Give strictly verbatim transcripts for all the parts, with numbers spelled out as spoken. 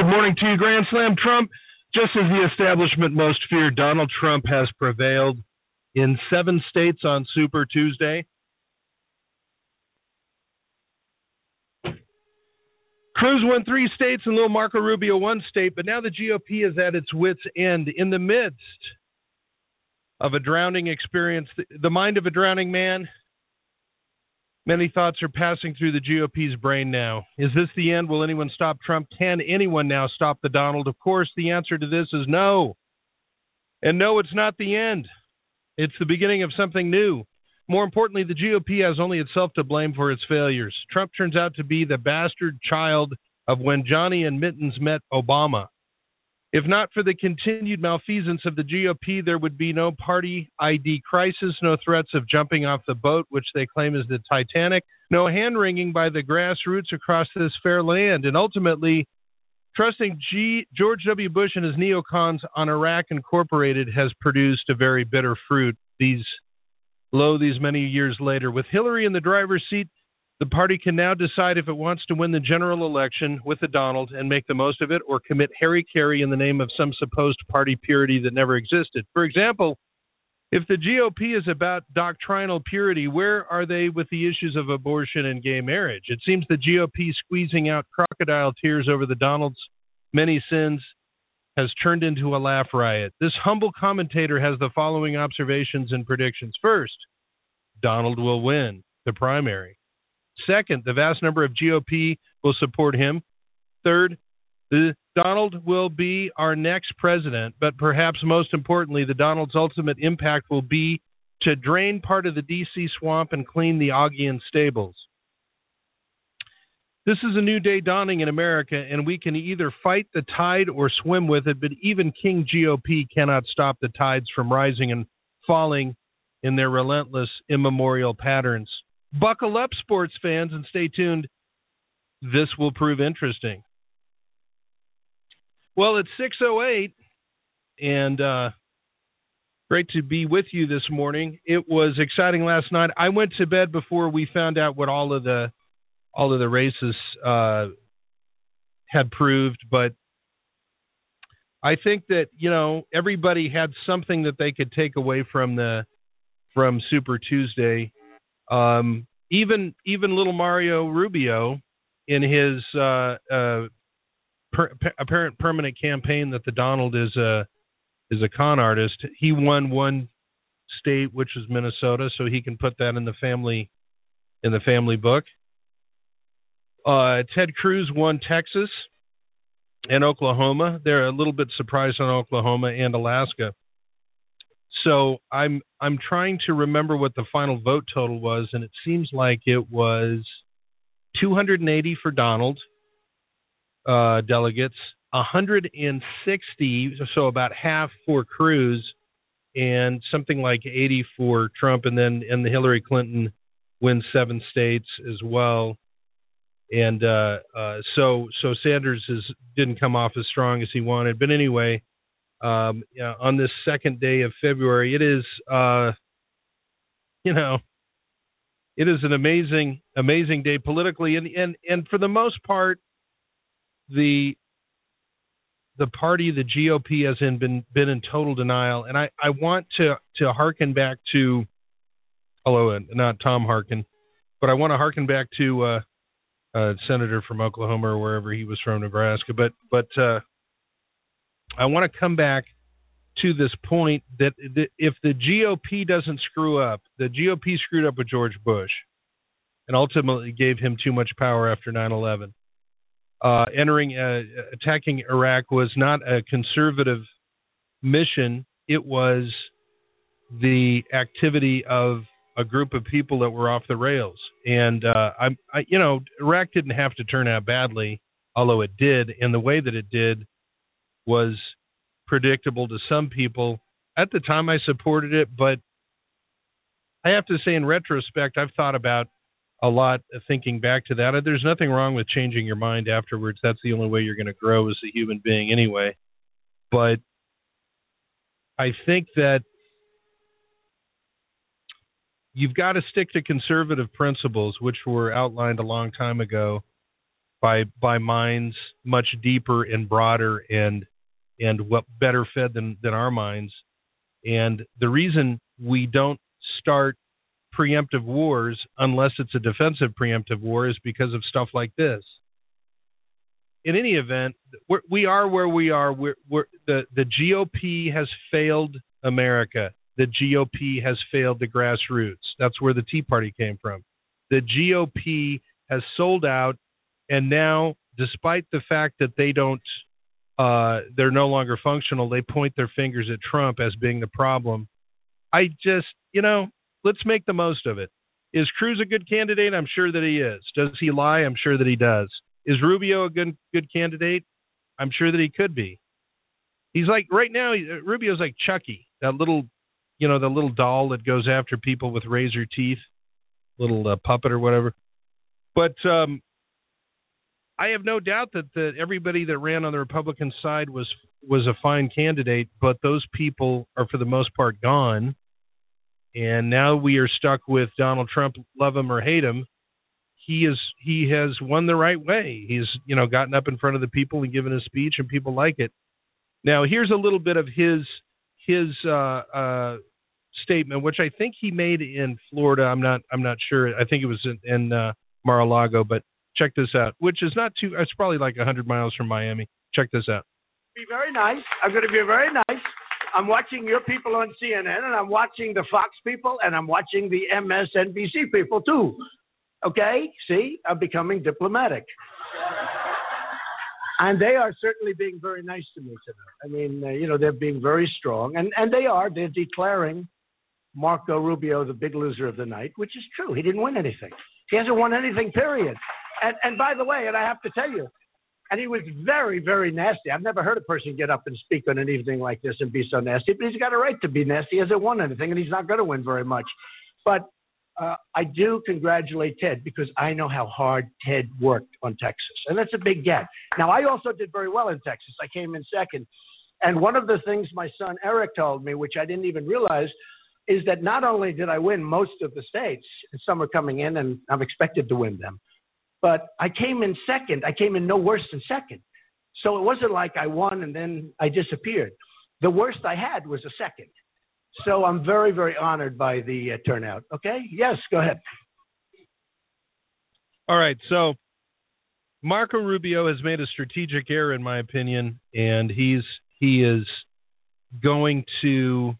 morning to you, Grand Slam Trump. Just as the establishment most feared, Donald Trump has prevailed in seven states on Super Tuesday. Cruz won three states and little Marco Rubio one state, but now the G O P is at its wit's end in the midst of a drowning experience. The mind of a drowning man. Many thoughts are passing through the G O P's brain now. Is this the end? Will anyone stop Trump? Can anyone now stop the Donald? Of course, the answer to this is no. And no, it's not the end. It's the beginning of something new. More importantly, the G O P has only itself to blame for its failures. Trump turns out to be the bastard child of when Johnny and Mittens met Obama. If not for the continued malfeasance of the G O P, there would be no party I D crisis, no threats of jumping off the boat, which they claim is the Titanic, no hand-wringing by the grassroots across this fair land, and ultimately, trusting G- George W. Bush and his neocons on Iraq Incorporated has produced a very bitter fruit. These, lo, these many years later. With Hillary in the driver's seat, the party can now decide if it wants to win the general election with the Donald and make the most of it, or commit Harry-Carry in the name of some supposed party purity that never existed. For example, if the G O P is about doctrinal purity, where are they with the issues of abortion and gay marriage? It seems the G O P squeezing out crocodile tears over the Donald's many sins has turned into a laugh riot. This humble commentator has the following observations and predictions. First, Donald will win the primary. Second, the vast number of G O P will support him. Third, the Donald will be our next president, but perhaps most importantly, the Donald's ultimate impact will be to drain part of the D C swamp and clean the Augean stables. This is a new day dawning in America, and we can either fight the tide or swim with it, but even King G O P cannot stop the tides from rising and falling in their relentless, immemorial patterns. Buckle up, sports fans, and stay tuned. This will prove interesting. Well, it's six oh eight, and uh, great to be with you this morning. It was exciting last night. I went to bed before we found out what all of the all of the races uh, had proved, but I think that, you know, everybody had something that they could take away from the from Super Tuesday. Um, even even little Mario Rubio, in his uh, uh, per, apparent permanent campaign that the Donald is a is a con artist, he won one state, which was Minnesota, so he can put that in the family in the family book. Uh, Ted Cruz won Texas and Oklahoma. They're a little bit surprised on Oklahoma and Alaska. So I'm I'm trying to remember what the final vote total was, and it seems like it was two hundred eighty for Donald uh, delegates, one hundred sixty, so about half for Cruz, and something like eighty for Trump, and then and the Hillary Clinton wins seven states as well. And uh, uh, so so Sanders is, didn't come off as strong as he wanted, but anyway. Um, you know, on this second day of February, it is, uh, you know, it is an amazing, amazing day politically, and, and, and for the most part, the the party, the G O P, has in, been been in total denial, and I, I want to to hearken back to, although not Tom Harkin, but I want to hearken back to uh, a senator from Oklahoma or wherever he was from, Nebraska, but but. Uh, I want to come back to this point that if the G O P doesn't screw up, the G O P screwed up with George Bush and ultimately gave him too much power after nine eleven. Uh, entering, uh, attacking Iraq was not a conservative mission. It was the activity of a group of people that were off the rails. And, uh, I, I, you know, Iraq didn't have to turn out badly, although it did. And the way that it did was predictable to some people. At the time, I supported it, but I have to say, in retrospect, I've thought about a lot thinking back to that. There's nothing wrong with changing your mind afterwards. That's the only way you're going to grow as a human being anyway. But I think that you've got to stick to conservative principles, which were outlined a long time ago. by by minds much deeper and broader and and what better fed than, than our minds. And the reason we don't start preemptive wars unless it's a defensive preemptive war is because of stuff like this. In any event, we're, we are where we are. We're, we're, the, the G O P has failed America. The G O P has failed the grassroots. That's where the Tea Party came from. The G O P has sold out, and now, despite the fact that they don't, uh, they're no longer functional, they point their fingers at Trump as being the problem. I just, you know, let's make the most of it. Is Cruz a good candidate? I'm sure that he is. Does he lie? I'm sure that he does. Is Rubio a good good candidate? I'm sure that he could be. He's like, right now, Rubio's like Chucky, that little, you know, the little doll that goes after people with razor teeth, little uh, puppet or whatever. But um, I have no doubt that, that everybody that ran on the Republican side was was a fine candidate, but those people are for the most part gone. And now we are stuck with Donald Trump, love him or hate him. He is he has won the right way. He's, you know, gotten up in front of the people and given a speech, and people like it. Now, here's a little bit of his his uh, uh, statement, which I think he made in Florida. I'm not I'm not sure. I think it was in, in uh, Mar-a-Lago, but check this out, which is not too. It's probably like one hundred miles from Miami. Check this out. Be very nice. I'm going to be very nice. I'm watching your people on C N N, and I'm watching the Fox people, and I'm watching the M S N B C people too. Okay? See, I'm becoming diplomatic. And they are certainly being very nice to me tonight. I mean, uh, you know, they're being very strong. And, and they are. They're declaring Marco Rubio the big loser of the night, which is true. He didn't win anything. He hasn't won anything, period. And, and by the way, and I have to tell you, and he was very, very nasty. I've never heard a person get up and speak on an evening like this and be so nasty. But he's got a right to be nasty. He hasn't won anything, and he's not going to win very much. But Uh, I do congratulate Ted because I know how hard Ted worked on Texas, and that's a big get. Now, I also did very well in Texas. I came in second, and one of the things my son Eric told me, which I didn't even realize, is that not only did I win most of the states, and some are coming in, and I'm expected to win them, but I came in second. I came in no worse than second. So it wasn't like I won and then I disappeared. The worst I had was a second. So I'm very, very honored by the uh, turnout. Okay? Yes, go ahead. All right. So Marco Rubio has made a strategic error, in my opinion, and he's he is going to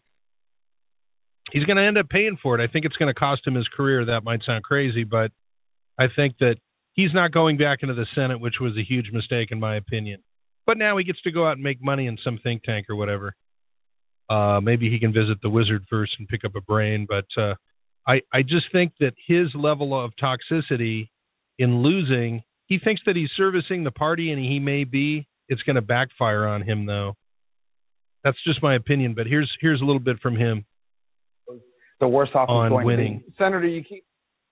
he's going to end up paying for it. I think it's going to cost him his career. That might sound crazy, but I think that he's not going back into the Senate, which was a huge mistake, in my opinion. But now he gets to go out and make money in some think tank or whatever. Uh, maybe he can visit the wizard first and pick up a brain. But uh, I, I just think that his level of toxicity in losing, he thinks that he's servicing the party, and he may be. It's going to backfire on him, though. That's just my opinion. But here's here's a little bit from him. The worst off on going winning. To be. Senator, you keep.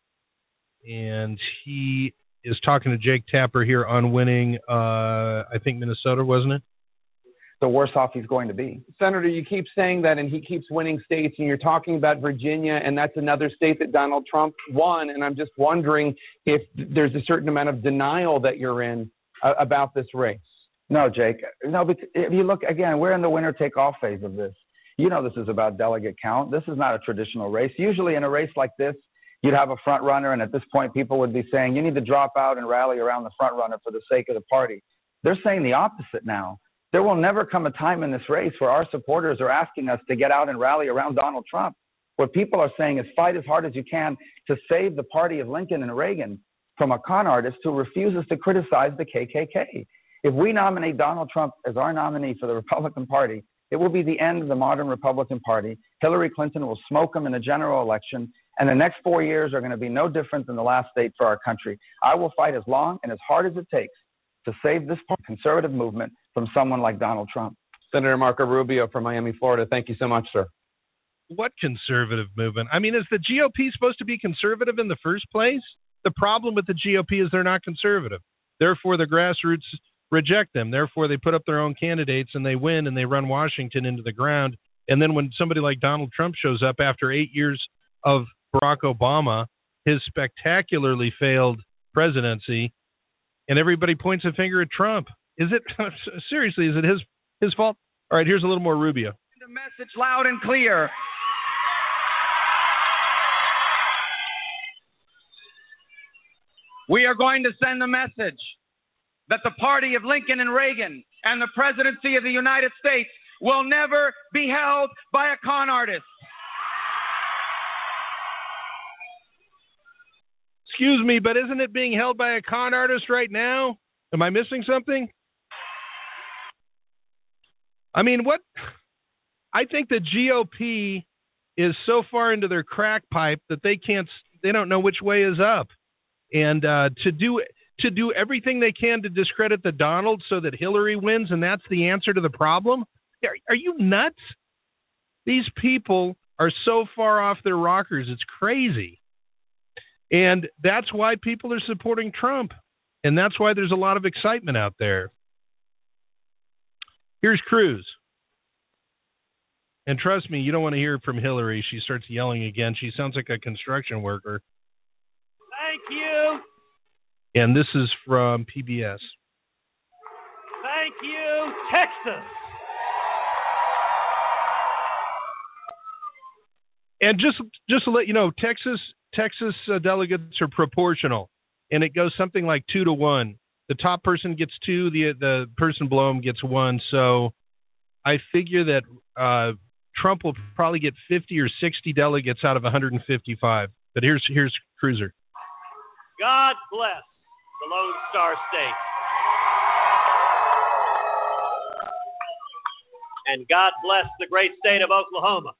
And he is talking to Jake Tapper here on winning, uh, I think, Minnesota, wasn't it? The worse off he's going to be. Senator, you keep saying that, and he keeps winning states, and you're talking about Virginia, and that's another state that Donald Trump won, and I'm just wondering if there's a certain amount of denial that you're in uh, about this race. No, Jake. No, but if you look, again, we're in the winner-take-all phase of this. You know this is about delegate count. This is not a traditional race. Usually in a race like this, you'd have a front runner, and at this point people would be saying, you need to drop out and rally around the front runner for the sake of the party. They're saying the opposite now. There will never come a time in this race where our supporters are asking us to get out and rally around Donald Trump. What people are saying is fight as hard as you can to save the party of Lincoln and Reagan from a con artist who refuses to criticize the K K K. If we nominate Donald Trump as our nominee for the Republican Party, it will be the end of the modern Republican Party. Hillary Clinton will smoke him in the general election, and the next four years are going to be no different than the last eight for our country. I will fight as long and as hard as it takes to save this conservative movement from someone like Donald Trump. Senator Marco Rubio from Miami, Florida. Thank you so much, sir. What conservative movement? I mean, is the G O P supposed to be conservative in the first place? The problem with the G O P is they're not conservative. Therefore, the grassroots reject them. Therefore, they put up their own candidates and they win and they run Washington into the ground. And then when somebody like Donald Trump shows up after eight years of Barack Obama, his spectacularly failed presidency, and everybody points a finger at Trump. Is it seriously? Is it his his fault? All right, here's a little more Rubio. The message loud and clear. We are going to send the message that the party of Lincoln and Reagan and the presidency of the United States will never be held by a con artist. Excuse me, but isn't it being held by a con artist right now? Am I missing something? I mean, what? I think the G O P is so far into their crack pipe that they can't, they don't know which way is up. And uh, to do to do everything they can to discredit the Donald so that Hillary wins, and that's the answer to the problem? Are, are you nuts? These people are so far off their rockers, it's crazy. And that's why people are supporting Trump. And that's why there's a lot of excitement out there. Here's Cruz. And trust me, you don't want to hear from Hillary. She starts yelling again. She sounds like a construction worker. Thank you. And this is from P B S. Thank you, Texas. And just just to let you know, Texas Texas uh, delegates are proportional, and it goes something like two to one. The top person gets two, the the person below him gets one. So I figure that uh, Trump will probably get fifty or sixty delegates out of one hundred fifty-five. But here's here's Cruiser. God bless the Lone Star State. And God bless the great state of Oklahoma.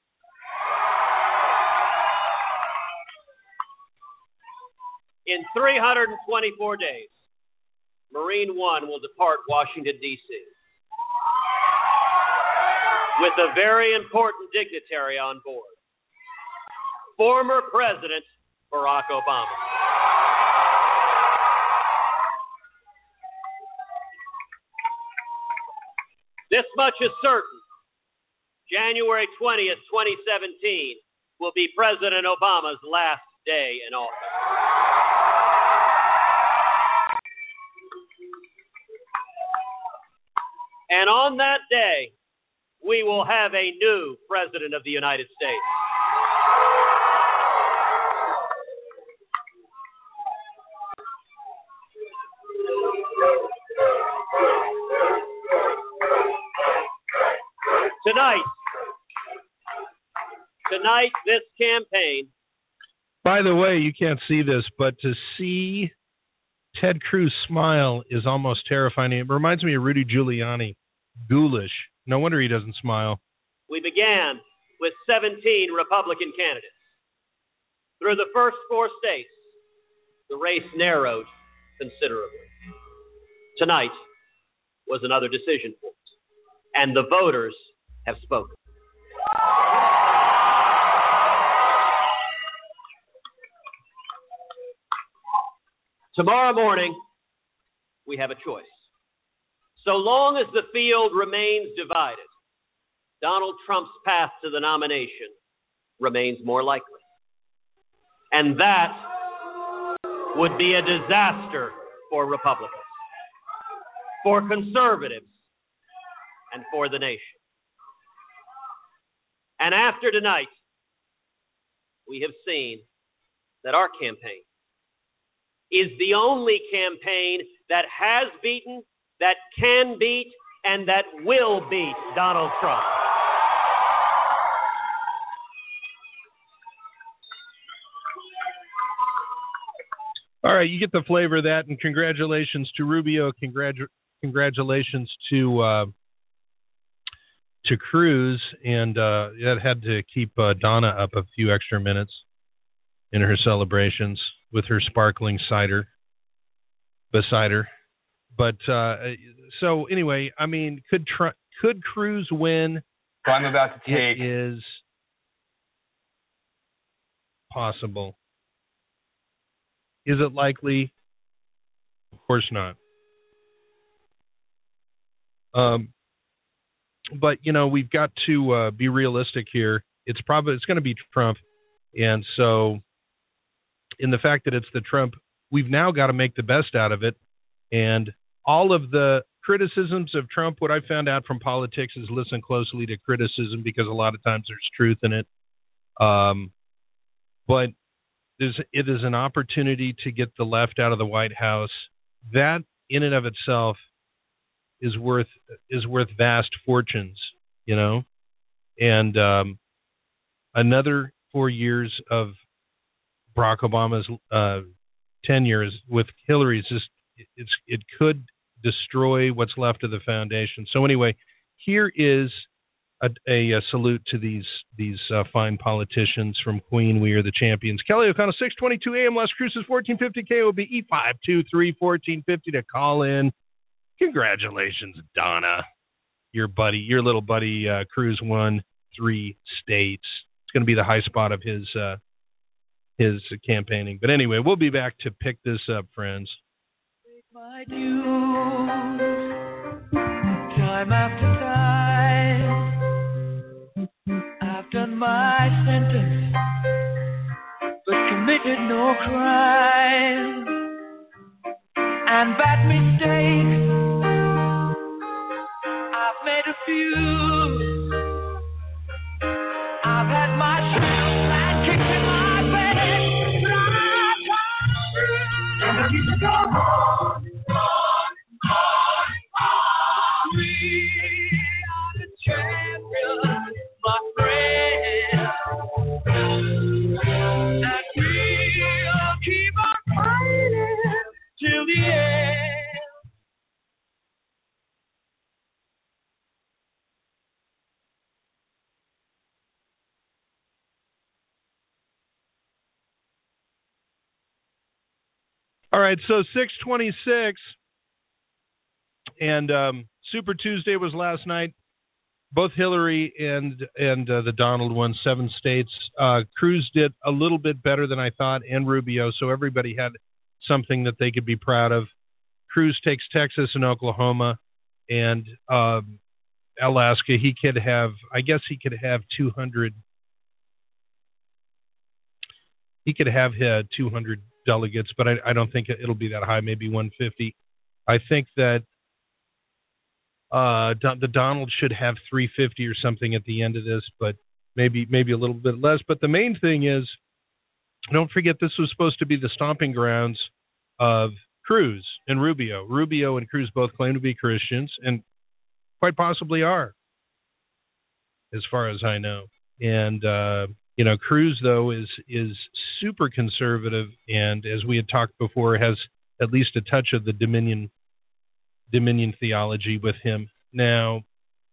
In three hundred twenty-four days, Marine One will depart Washington, D C with a very important dignitary on board, former President Barack Obama. This much is certain. January twentieth, twenty seventeen will be President Obama's last day in office. And on that day, we will have a new President of the United States. Tonight, tonight, this campaign. By the way, you can't see this, but to see Ted Cruz smile is almost terrifying. It reminds me of Rudy Giuliani. Ghoulish. No wonder he doesn't smile. We began with seventeen Republican candidates. Through the first four states, the race narrowed considerably. Tonight was another decision point, and the voters have spoken. Tomorrow morning, we have a choice. So long as the field remains divided, Donald Trump's path to the nomination remains more likely. And that would be a disaster for Republicans, for conservatives, and for the nation. And after tonight, we have seen that our campaign is the only campaign that has beaten, that can beat, and that will beat Donald Trump. All right, you get the flavor of that, and congratulations to Rubio. Congratu- congratulations to uh, to Cruz, and uh, that had to keep uh, Donna up a few extra minutes in her celebrations with her sparkling cider beside her. But uh, so anyway, I mean, could Tr- could Cruz win? So I'm about to take. It is possible. Is it likely? Of course not. Um, but you know, we've got to uh, be realistic here. It's probably it's going to be Trump, and so in the fact that it's the Trump, we've now got to make the best out of it. And all of the criticisms of Trump, what I found out from politics is listen closely to criticism because a lot of times there's truth in it. Um, but there's, it is an opportunity to get the left out of the White House. That in and of itself is worth is worth vast fortunes, you know. And um, another four years of Barack Obama's uh, tenure with Hillary is just it's it could destroy what's left of the foundation. So anyway, here is a, a, a salute to these these uh, fine politicians from Queen. We are the champions. Kelly O'Connell, six twenty-two A M Las Cruces, fourteen fifty K O B E, five two three, fourteen fifty to call in. Congratulations, Donna. Your buddy, your little buddy uh, Cruz won three states. It's going to be the high spot of his uh, his campaigning. But anyway, we'll be back to pick this up, friends. My dues, time after time, I've done my sentence, but committed no crime, and bad mistakes, I've made a few, I've had my share and kicked in my bed, but I'm tired, and I need to go home. All right, so six twenty-six, and um, Super Tuesday was last night. Both Hillary and and uh, the Donald won seven states. Uh, Cruz did a little bit better than I thought, and Rubio, so everybody had something that they could be proud of. Cruz takes Texas and Oklahoma, and um, Alaska. He could have, I guess he could have two hundred. He could have uh, two hundred delegates, but I, I don't think it'll be that high, maybe one fifty. I think that uh, the Donald should have three fifty or something at the end of this, but maybe maybe a little bit less. But the main thing is, don't forget this was supposed to be the stomping grounds of Cruz and Rubio. Rubio and Cruz both claim to be Christians, and quite possibly are, as far as I know. And uh, you know, Cruz though is is super conservative, and as we had talked before, has at least a touch of the Dominion Dominion theology with him. Now,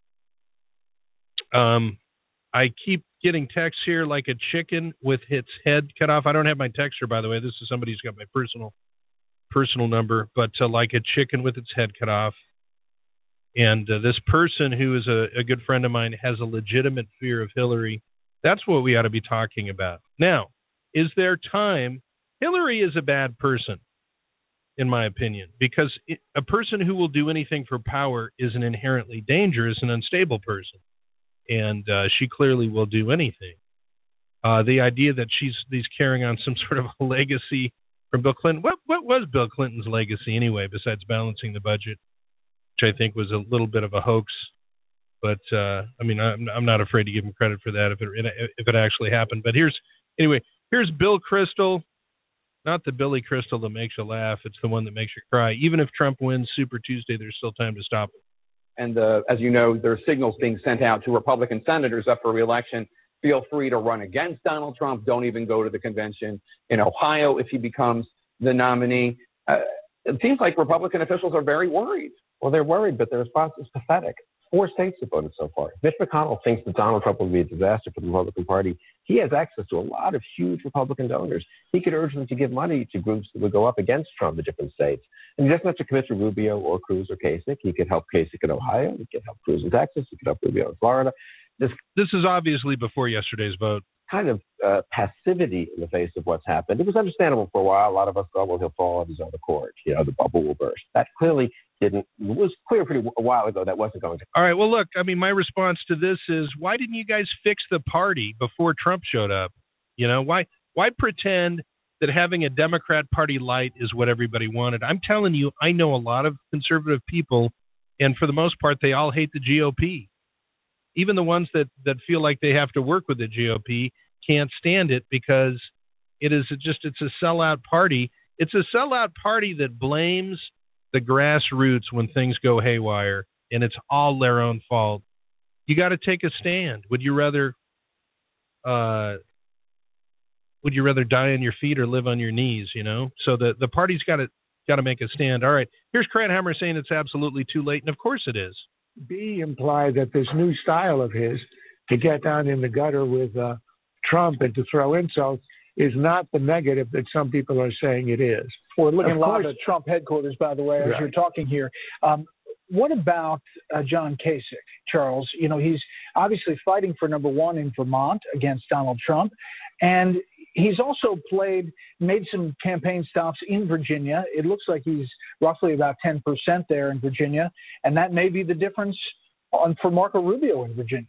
um, I keep getting texts here like a chicken with its head cut off. I don't have my texter, by the way. This is somebody who's got my personal personal number, but uh, like a chicken with its head cut off. And uh, this person, who is a, a good friend of mine, has a legitimate fear of Hillary. That's what we ought to be talking about. Now, is there time? Hillary is a bad person, in my opinion, because it, a person who will do anything for power is an inherently dangerous and unstable person. And uh, she clearly will do anything. Uh, the idea that she's, she's carrying on some sort of a legacy from Bill Clinton. What, what was Bill Clinton's legacy anyway, besides balancing the budget, which I think was a little bit of a hoax? But, uh, I mean, I'm, I'm not afraid to give him credit for that if it if it actually happened. But here's, anyway, here's Bill Kristol. Not the Billy Crystal that makes you laugh. It's the one that makes you cry. Even if Trump wins Super Tuesday, there's still time to stop him. And uh, as you know, there are signals being sent out to Republican senators up for re-election. Feel free to run against Donald Trump. Don't even go to the convention in Ohio if he becomes the nominee. Uh, it seems like Republican officials are very worried. Well, they're worried, but their response is pathetic. Four states have voted so far. Mitch McConnell thinks that Donald Trump will be a disaster for the Republican Party. He has access to a lot of huge Republican donors. He could urge them to give money to groups that would go up against Trump in different states. And he doesn't have to commit to Rubio or Cruz or Kasich. He could help Kasich in Ohio. He could help Cruz in Texas. He could help Rubio in Florida. This, this is obviously before yesterday's vote. Kind of uh, passivity in the face of what's happened. It was understandable for a while. A lot of us thought, well, he'll fall of his own accord. You know, the bubble will burst. That clearly didn't. It was clear pretty a while ago that wasn't going to. All right. Well, look. I mean, my response to this is, why didn't you guys fix the party before Trump showed up? You know, why why pretend that having a Democrat Party light is what everybody wanted. I'm telling you, I know a lot of conservative people, and for the most part, they all hate the G O P. Even the ones that, that feel like they have to work with the G O P can't stand it because it is just, it's a sellout party. It's a sellout party that blames the grassroots when things go haywire, and it's all their own fault. You got to take a stand. Would you rather, uh, would you rather die on your feet or live on your knees? You know, so the the party's got to got to make a stand. All right, here's Cranhammer saying it's absolutely too late, and of course it is. B implied that this new style of his to get down in the gutter with uh, Trump and to throw insults is not the negative that some people are saying it is. We're looking Of live course. at Trump headquarters, by the way, as Right. you're talking here. Um, what about uh, John Kasich, Charles? You know, he's obviously fighting for number one in Vermont against Donald Trump, and he's also played, made some campaign stops in Virginia. It looks like he's roughly about ten percent there in Virginia, and that may be the difference on for Marco Rubio in Virginia.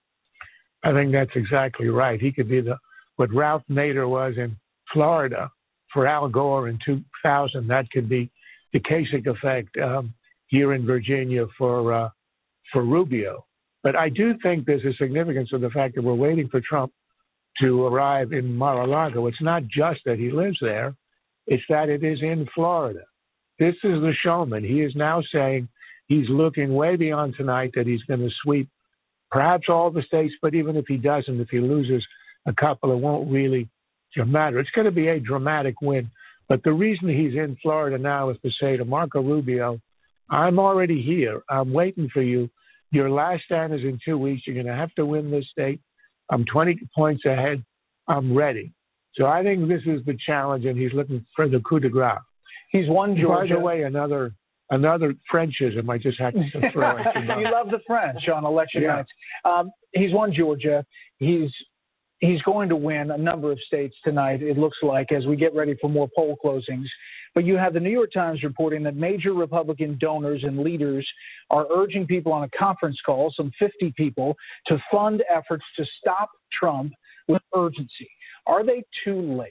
I think that's exactly right. He could be the what Ralph Nader was in Florida for Al Gore in two thousand. That could be the Kasich effect um, here in Virginia for uh, for Rubio. But I do think there's a significance of the fact that we're waiting for Trump to arrive in Mar-a-Lago. It's not just that he lives there. It's that it is in Florida. This is the showman. He is now saying he's looking way beyond tonight, that he's going to sweep perhaps all the states, but even if he doesn't, if he loses a couple, it won't really matter. It's going to be a dramatic win. But the reason he's in Florida now is to say to Marco Rubio, I'm already here. I'm waiting for you. Your last stand is in two weeks. You're going to have to win this state. I'm twenty points ahead. I'm ready. So I think this is the challenge, and he's looking for the coup de grace. He's won Georgia. By the way, another another Frenchism I just had to throw at you. You love the French on election Yeah. nights. Um, he's won Georgia. He's he's going to win a number of states tonight, it looks like, as we get ready for more poll closings. But you have the New York Times reporting that major Republican donors and leaders are urging people on a conference call, some fifty people, to fund efforts to stop Trump with urgency. Are they too late?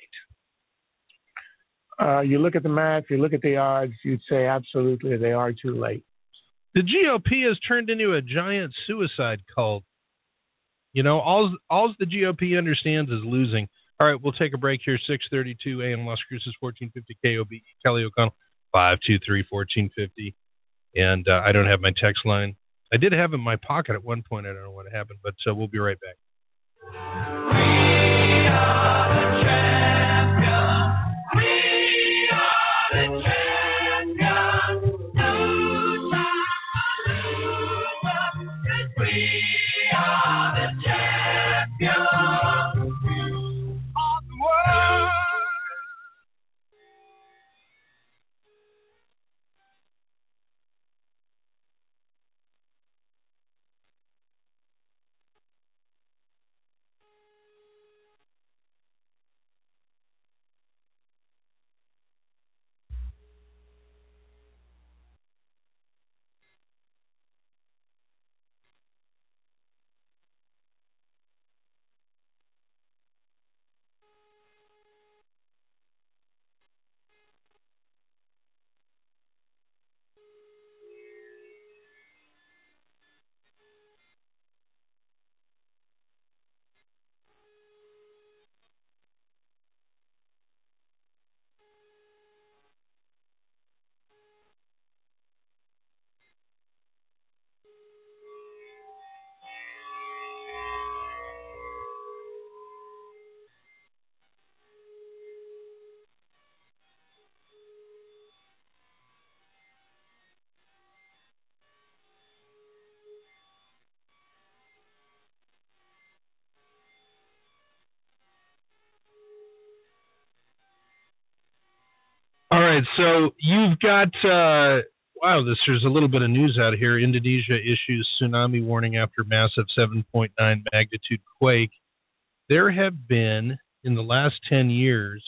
Uh, you look at the math, you look at the odds, you'd say absolutely they are too late. The G O P has turned into a giant suicide cult. You know, all all the G O P understands is losing. All right, we'll take a break here. six thirty-two A M Las Cruces, fourteen fifty K O B E. Kelly O'Connell, five two three, one four five zero. And uh, I don't have my text line. I did have it in my pocket at one point. I don't know what happened, but uh, we'll be right back. We are the champions. We are the champions. Lose, lose, we are the champions of the world. All right, so you've got, uh, wow, this, there's a little bit of news out here. Indonesia issues tsunami warning after massive seven point nine magnitude quake. There have been, in the last ten years,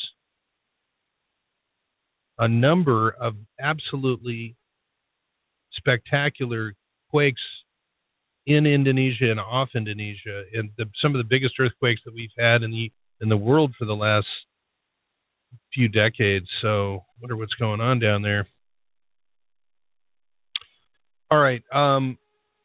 a number of absolutely spectacular quakes in Indonesia and off Indonesia, and the, some of the biggest earthquakes that we've had in the in the world for the last few decades. So I wonder what's going on down there. All right. Um,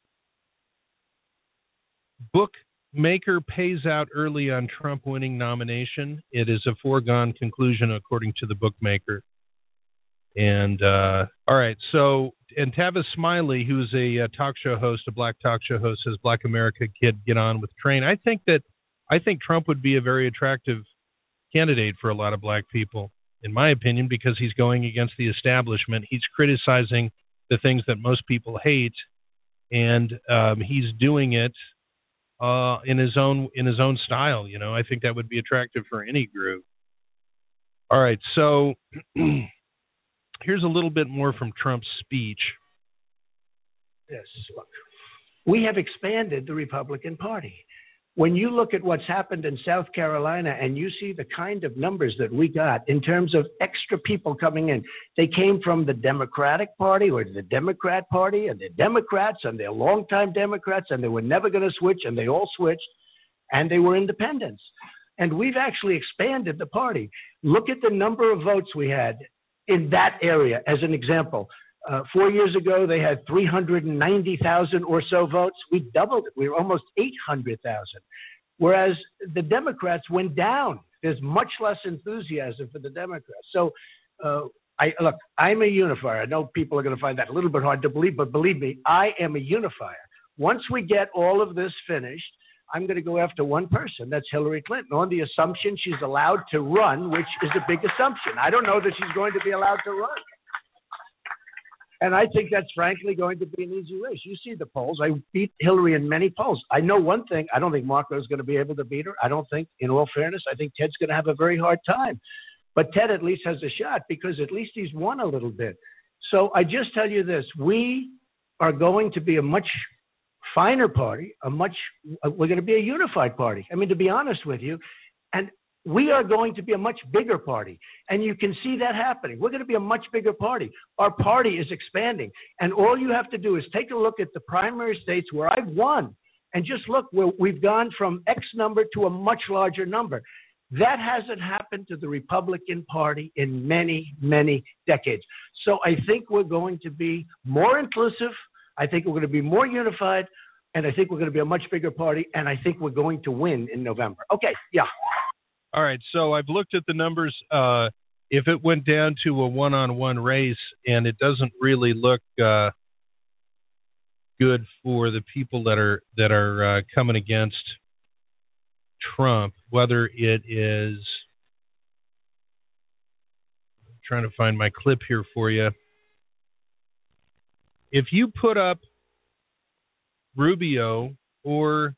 bookmaker pays out early on Trump winning nomination. It is a foregone conclusion, according to the bookmaker. And, uh, all right. So, and Tavis Smiley, who's a, a talk show host, a black talk show host, says, Black America kid, get on with train. I think that, I think Trump would be a very attractive candidate for a lot of black people, in my opinion, because he's going against the establishment. He's criticizing the things that most people hate, and um, he's doing it uh, in his own in his own style. You know, I think that would be attractive for any group. All right, so here's a little bit more from Trump's speech. Yes, look, we have expanded the Republican Party. When you look at what's happened in South Carolina and you see the kind of numbers that we got in terms of extra people coming in, they came from the Democratic Party or the Democrat Party, and they're Democrats and they're longtime Democrats, and they were never going to switch, and they all switched, and they were independents. And we've actually expanded the party. Look at the number of votes we had in that area as an example. Uh, four years ago, they had three hundred ninety thousand or so votes. We doubled it. We were almost eight hundred thousand. Whereas the Democrats went down. There's much less enthusiasm for the Democrats. So, uh, I look, I'm a unifier. I know people are going to find that a little bit hard to believe, but believe me, I am a unifier. Once we get all of this finished, I'm going to go after one person. That's Hillary Clinton, on the assumption she's allowed to run, which is a big assumption. I don't know that she's going to be allowed to run. And I think that's frankly going to be an easy race. You see the polls. I beat Hillary in many polls. I know one thing. I don't think Marco is going to be able to beat her. I don't think, in all fairness, I think Ted's going to have a very hard time. But Ted at least has a shot because at least he's won a little bit. So I just tell you this. We are going to be a much finer party, a much, we're going to be a unified party. I mean, to be honest with you. And we are going to be a much bigger party, and you can see that happening. We're going to be a much bigger party. Our party is expanding, and all you have to do is take a look at the primary states where I've won, and just look where we've gone from X number to a much larger number. That hasn't happened to the Republican Party in many, many decades. So I think we're going to be more inclusive. I think we're going to be more unified, and I think we're going to be a much bigger party, and I think we're going to win in November. Okay, yeah. All right, so I've looked at the numbers. Uh, if it went down to a one-on-one race, and it doesn't really look uh, good for the people that are that are uh, coming against Trump, whether it is, I'm trying to find my clip here for you. If you put up Rubio or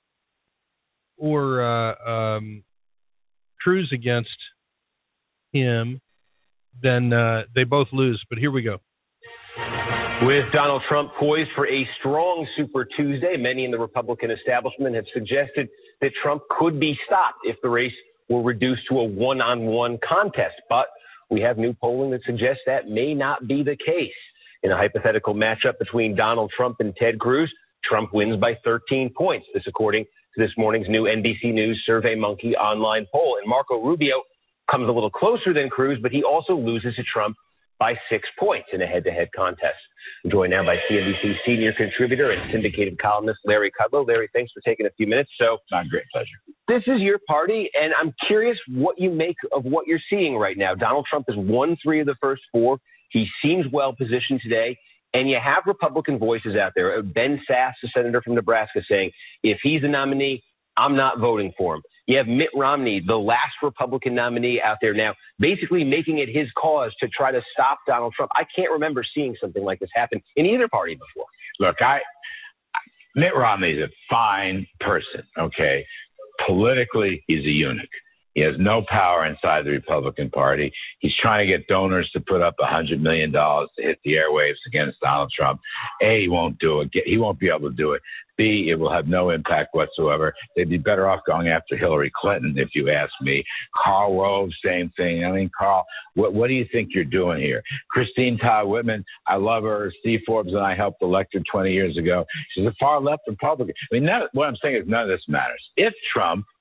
or uh, um, Cruz against him, then uh, they both lose. But here we go. With Donald Trump poised for a strong Super Tuesday, many in the Republican establishment have suggested that Trump could be stopped if the race were reduced to a one-on-one contest. But we have new polling that suggests that may not be the case. In a hypothetical matchup between Donald Trump and Ted Cruz, Trump wins by thirteen points. This according to this morning's new N B C News SurveyMonkey online poll. And Marco Rubio comes a little closer than Cruz, but he also loses to Trump by six points in a head-to-head contest. I'm joined now by C N B C senior contributor and syndicated columnist Larry Kudlow. Larry, thanks for taking a few minutes. So, my great pleasure. This is your party, and I'm curious what you make of what you're seeing right now. Donald Trump has won three of the first four. He seems well-positioned today. And you have Republican voices out there. Ben Sasse, the senator from Nebraska, saying, if he's the nominee, I'm not voting for him. You have Mitt Romney, the last Republican nominee out there now, basically making it his cause to try to stop Donald Trump. I can't remember seeing something like this happen in either party before. Look, I Mitt Romney's a fine person, okay? Politically, he's a eunuch. He has no power inside the Republican Party. He's trying to get donors to put up one hundred million dollars to hit the airwaves against Donald Trump. A, he won't do it. He won't be able to do it. B, it will have no impact whatsoever. They'd be better off going after Hillary Clinton, if you ask me. Karl Rove, same thing. I mean, Carl, what, what do you think you're doing here? Christine Todd Whitman, I love her. Steve Forbes and I helped elect her twenty years ago. She's a far-left Republican. I mean, none, what I'm saying is none of this matters. If Trump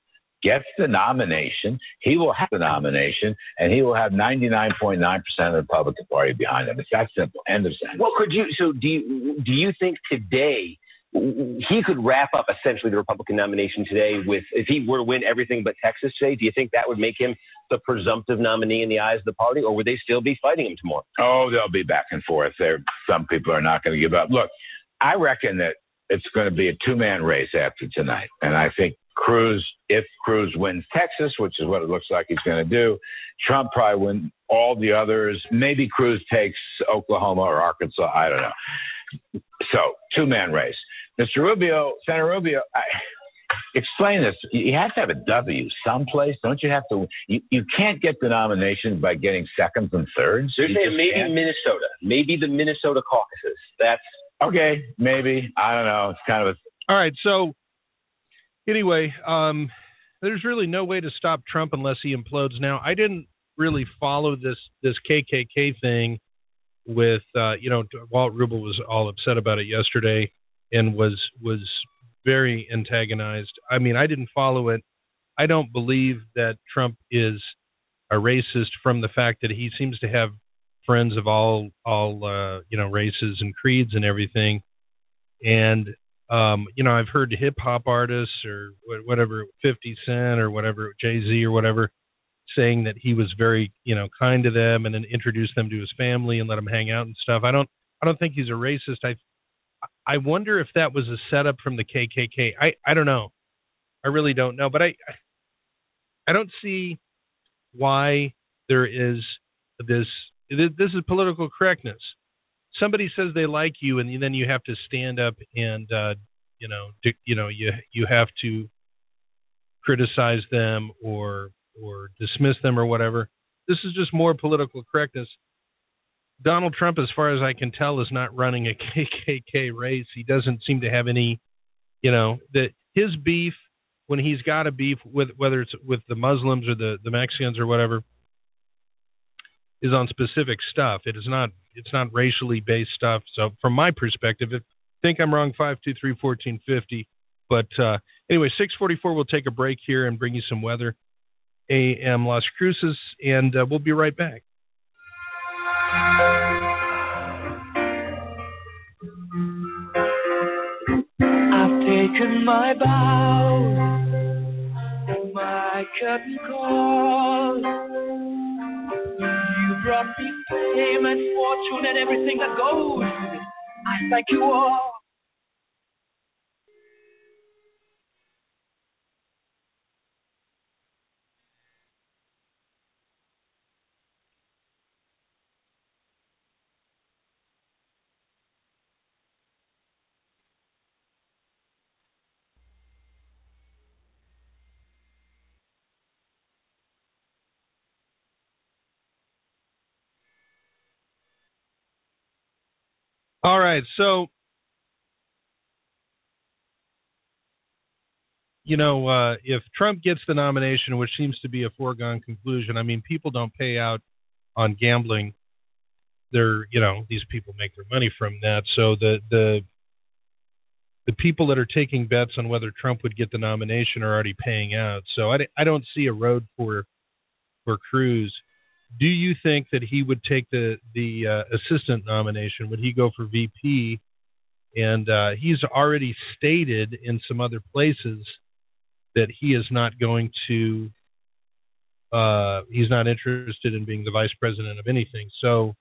gets the nomination, he will have the nomination, and he will have ninety-nine point nine percent of the Republican Party behind him. It's that simple. End of sentence. Well, could you? So, do you do you think today he could wrap up essentially the Republican nomination today with, if he were to win everything but Texas today? Do you think that would make him the presumptive nominee in the eyes of the party, or would they still be fighting him tomorrow? Oh, they'll be back and forth. There, some people are not going to give up. Look, I reckon that it's going to be a two-man race after tonight, and I think Cruz, if Cruz wins Texas, which is what it looks like he's going to do, Trump probably win all the others. Maybe Cruz takes Oklahoma or Arkansas. I don't know. So, two-man race. Mister Rubio, Senator Rubio, I, explain this. You have to have a W someplace, don't you? Have to. You, you can't get the nomination by getting seconds and thirds. They're You saying just maybe can't. Minnesota, maybe the Minnesota caucuses. That's Okay, maybe. I don't know. It's kind of a. All right. So anyway, um, there's really no way to stop Trump unless he implodes. Now, I didn't really follow this this K K K thing with uh, you know, Walt Rubel was all upset about it yesterday and was was very antagonized. I mean, I didn't follow it. I don't believe that Trump is a racist from the fact that he seems to have friends of all all uh, you know, races and creeds and everything. And um, you know, I've heard hip hop artists or whatever, fifty Cent or whatever, Jay-Z or whatever, saying that he was very, you know, kind to them and then introduced them to his family and let them hang out and stuff. I don't I don't think he's a racist. I I wonder if that was a setup from the K K K. I, I don't know. I really don't know. But I I don't see why there is this. This is political correctness. Somebody says they like you, and then you have to stand up and uh, you know, you know, you you have to criticize them or or dismiss them or whatever. This is just more political correctness. Donald Trump, as far as I can tell, is not running a K K K race. He doesn't seem to have any, you know, that his beef, when he's got a beef with, whether it's with the Muslims or the, the Mexicans or whatever, is on specific stuff. It is not, it's not racially based stuff. So from my perspective, if I think I'm wrong, five two three, one four five zero. But uh, anyway, six forty-four, we'll take a break here and bring you some weather. A M Las Cruces, and uh, we'll be right back. I've taken my vows, my curtain call. You brought me fame and fortune and everything that goes. I thank you all. All right, so, you know, uh, if Trump gets the nomination, which seems to be a foregone conclusion, I mean, people don't pay out on gambling. They're, you know, these people make their money from that. So the the the people that are taking bets on whether Trump would get the nomination are already paying out. So I, I don't see a road for for Cruz. Do you think that he would take the the uh, assistant nomination? Would he go for V P? And uh, he's already stated in some other places that he is not going to. Uh, he's not interested in being the vice president of anything. So,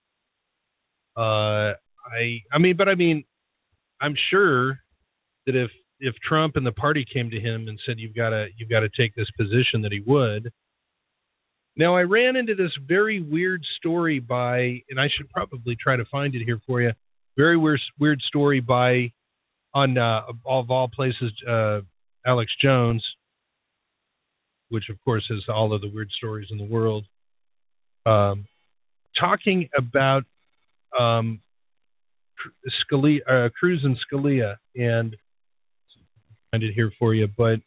uh, I I mean, but I mean, I'm sure that if if Trump and the party came to him and said you've got to you've got to take this position, that he would. Now, I ran into this very weird story by, and I should probably try to find it here for you, very weird, weird story by, on uh, of all places, uh, Alex Jones, which, of course, has all of the weird stories in the world, um, talking about um, Scalia, uh, Cruz and Scalia, and I'll find it here for you, but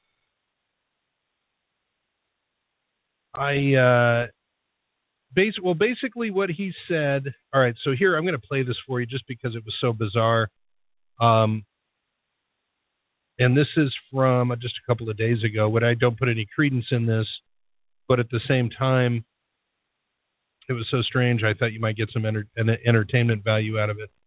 I, uh, base, well, basically what he said, all right, so here, I'm going to play this for you just because it was so bizarre. Um, and this is from just a couple of days ago, when I don't put any credence in this, but at the same time, it was so strange, I thought you might get some enter- entertainment value out of it.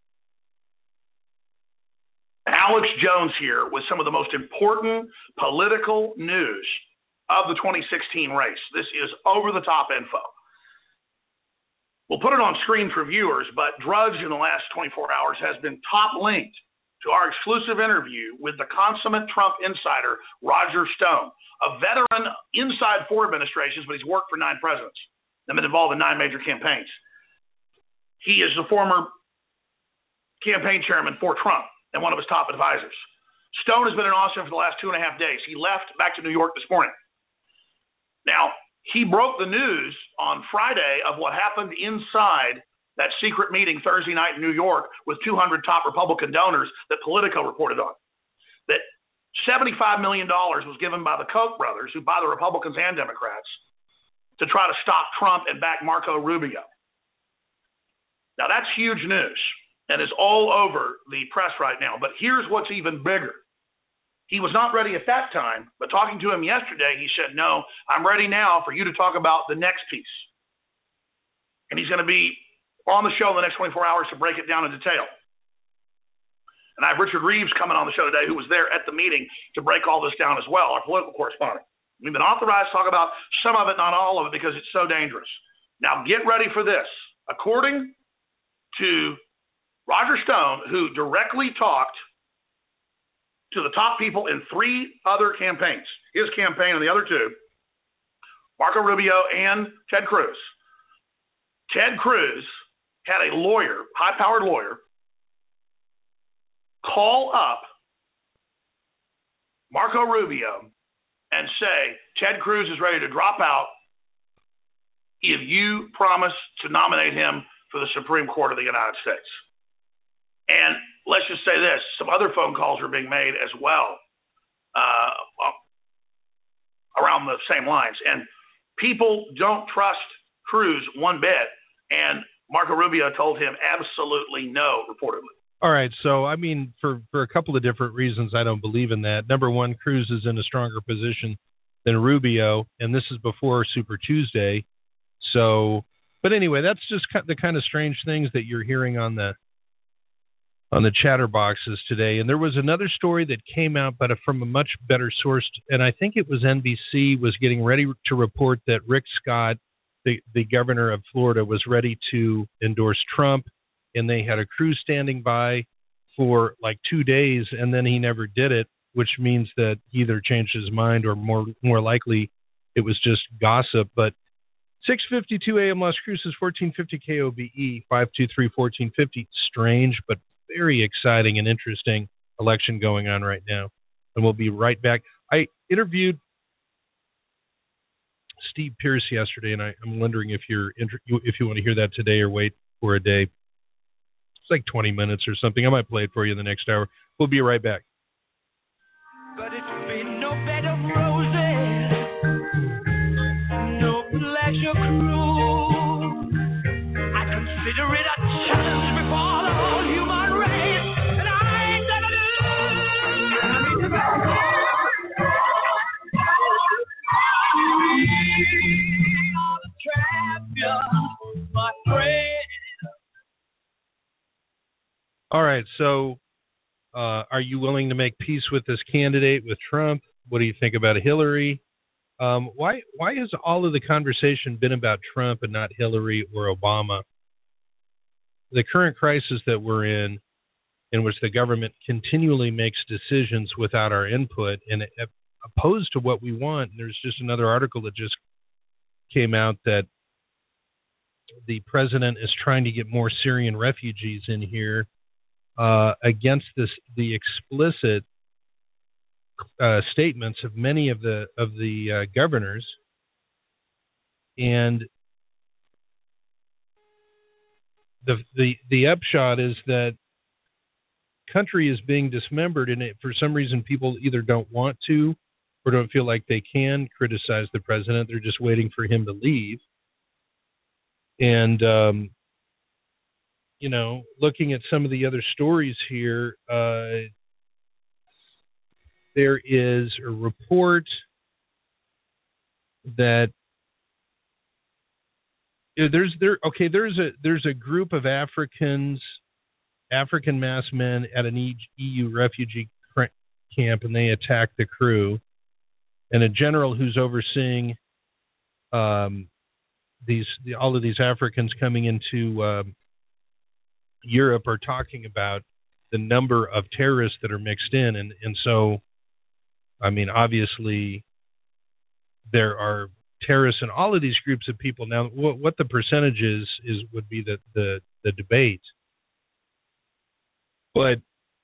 Alex Jones here with some of the most important political news of the twenty sixteen race. This is over-the-top info. We'll put it on screen for viewers, but Drudge in the last twenty-four hours has been top-linked to our exclusive interview with the consummate Trump insider, Roger Stone, a veteran inside four administrations, but he's worked for nine presidents and been involved in nine major campaigns. He is the former campaign chairman for Trump and one of his top advisors. Stone has been in Austin for the last two and a half days. He left back to New York this morning. Now, he broke the news on Friday of what happened inside that secret meeting Thursday night in New York with two hundred top Republican donors that Politico reported on. That seventy-five million dollars was given by the Koch brothers, who buy the Republicans and Democrats, to try to stop Trump and back Marco Rubio. Now, that's huge news and is all over the press right now. But here's what's even bigger. He was not ready at that time, but talking to him yesterday, he said, no, I'm ready now for you to talk about the next piece. And he's going to be on the show in the next twenty-four hours to break it down in detail. And I have Richard Reeves coming on the show today, who was there at the meeting to break all this down as well, our political correspondent. We've been authorized to talk about some of it, not all of it, because it's so dangerous. Now, get ready for this. According to Roger Stone, who directly talked to the top people in three other campaigns, his campaign and the other two, Marco Rubio and Ted Cruz. Ted Cruz had a lawyer, high-powered lawyer, call up Marco Rubio and say, Ted Cruz is ready to drop out if you promise to nominate him for the Supreme Court of the United States. And let's just say this, some other phone calls are being made as well uh, around the same lines. And people don't trust Cruz one bit, and Marco Rubio told him absolutely no, reportedly. All right, so, I mean, for, for a couple of different reasons, I don't believe in that. Number one, Cruz is in a stronger position than Rubio, and this is before Super Tuesday. So, but anyway, that's just the kind of strange things that you're hearing on the on the chatter boxes today. And there was another story that came out, but from a much better source, and I think it was N B C, was getting ready to report that Rick Scott, the, the governor of Florida, was ready to endorse Trump, and they had a crew standing by for like two days, and then he never did it, which means that he either changed his mind or more more likely it was just gossip. But six fifty-two a.m. Las Cruces, fourteen fifty K O B E, five two three, fourteen fifty. Strange, but very exciting and interesting election going on right now. And we'll be right back. I interviewed Steve Pierce yesterday, and I, I'm wondering if you're inter- if you want to hear that today or wait for a day. It's like twenty minutes or something. I might play it for you in the next hour. We'll be right back. But it's been no bed of roses, no pleasure cruise. I consider it a challenge before the whole human race, and I ain't gonna lose. My friend. All right, so uh, are you willing to make peace with this candidate, with Trump? What do you think about Hillary? Um, why why has all of the conversation been about Trump and not Hillary or Obama? The current crisis that we're in, in which the government continually makes decisions without our input and opposed to what we want. There's just another article that just came out that the president is trying to get more Syrian refugees in here uh, against this the explicit uh, statements of many of the of the uh, governors, and the the the upshot is that country is being dismembered, and it, for some reason people either don't want to or don't feel like they can criticize the president. They're just waiting for him to leave. And, um, you know, looking at some of the other stories here, uh, there is a report that you know, there's there okay there's a there's a group of Africans, African masked men at an E U refugee camp, and they attacked the crew, and a general who's overseeing um, these all of these Africans coming into um, Europe are talking about the number of terrorists that are mixed in, and and so I mean obviously there are terrorists in all of these groups of people. Now what, what the percentage is is would be the the, the debate, but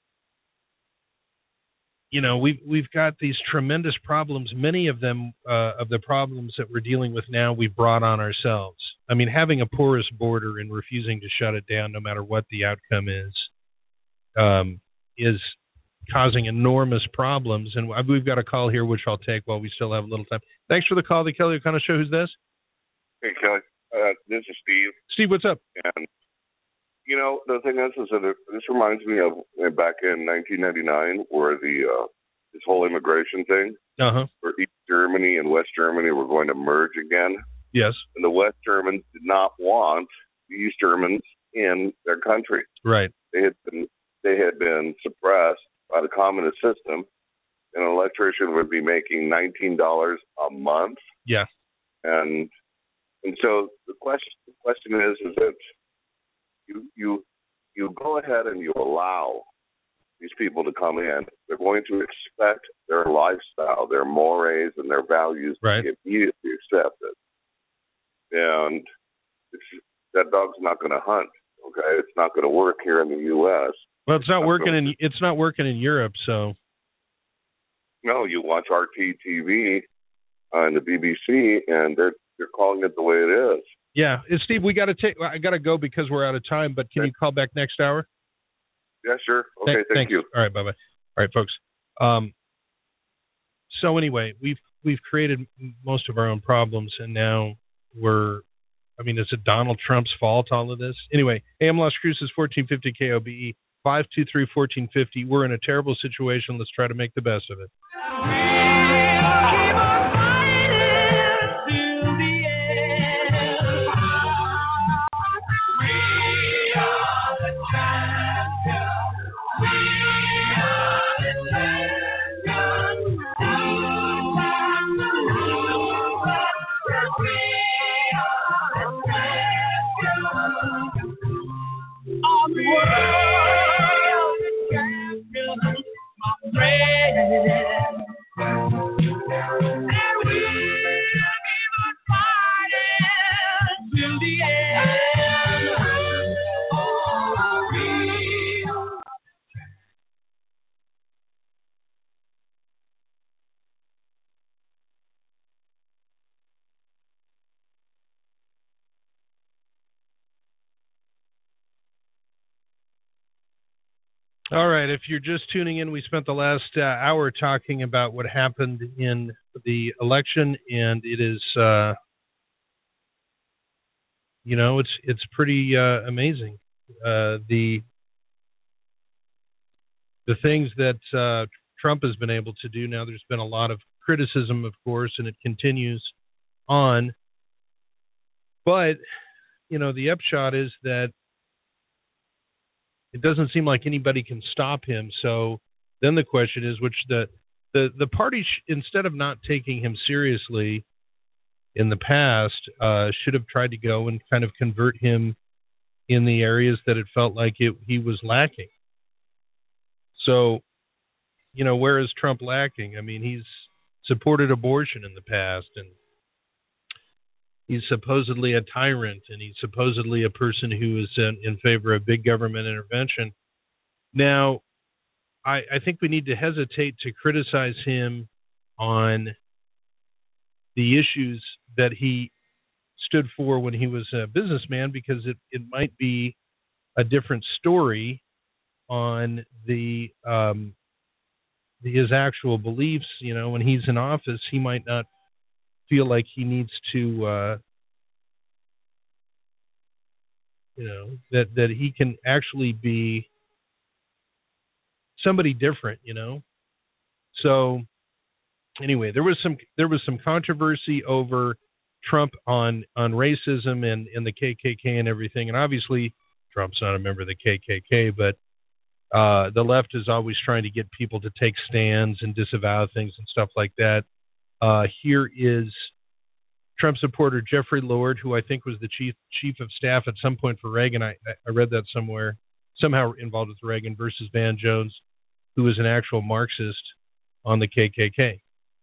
you know, we've we've got these tremendous problems. Many of them, uh, of the problems that we're dealing with now, we've brought on ourselves. I mean, having a porous border and refusing to shut it down, no matter what the outcome is, um, is causing enormous problems. And we've got a call here, which I'll take while we still have a little time. Thanks for the call, the Kelly O'Connor Show. Who's this? Hey, Kelly. Uh, this is Steve. Steve, what's up? And you know, the thing is, is that it, this reminds me of uh, back in nineteen ninety-nine, where the uh, this whole immigration thing, uh-huh. where East Germany and West Germany were going to merge again. Yes. And the West Germans did not want the East Germans in their country. Right. They had been they had been suppressed by the communist system, and an electrician would be making nineteen dollars a month. Yeah. And and so the question the question is is that You, you you go ahead and you allow these people to come in. They're going to expect their lifestyle, their mores, and their values right. to be immediately accepted. And it's, that dog's not going to hunt. Okay, it's not going to work here in the U S. Well, it's not I'm working going, in it's not working in Europe. So no, you watch R T T V uh, and the B B C, and they're they're calling it the way it is. Yeah, and Steve, we got to take. I got to go because we're out of time. But can okay. you call back next hour? Yeah, sure. Okay, thank, thank you. All right, bye bye. All right, folks. Um, so anyway, we've we've created most of our own problems, and now we're. I mean, is it Donald Trump's fault? All of this. Anyway, A M Las Cruces, fourteen fifty K O B E, five two three fourteen fifty. We're in a terrible situation. Let's try to make the best of it. All right, if you're just tuning in, we spent the last uh, hour talking about what happened in the election, and it is, uh, you know, it's it's pretty uh, amazing. Uh, the the things that uh, Trump has been able to do. Now, there's been a lot of criticism, of course, and it continues on. But, you know, the upshot is that it doesn't seem like anybody can stop him. So then the question is, which the the the party, sh- instead of not taking him seriously in the past, uh, should have tried to go and kind of convert him in the areas that it felt like it, he was lacking. So, you know, where is Trump lacking? I mean, he's supported abortion in the past, and he's supposedly a tyrant, and he's supposedly a person who is in, in favor of big government intervention. Now, I, I think we need to hesitate to criticize him on the issues that he stood for when he was a businessman, because it, it might be a different story on the um, his actual beliefs. You know, when he's in office, he might not feel like he needs to, uh, you know, that, that he can actually be somebody different, you know, So anyway, there was some there was some controversy over Trump on on racism and, and the K K K and everything. And obviously, Trump's not a member of the K K K, but uh, the left is always trying to get people to take stands and disavow things and stuff like that. Uh, here is Trump supporter Jeffrey Lord, who I think was the chief chief of staff at some point for Reagan. I, I read that somewhere, somehow involved with Reagan, versus Van Jones, who was an actual Marxist on the K K K.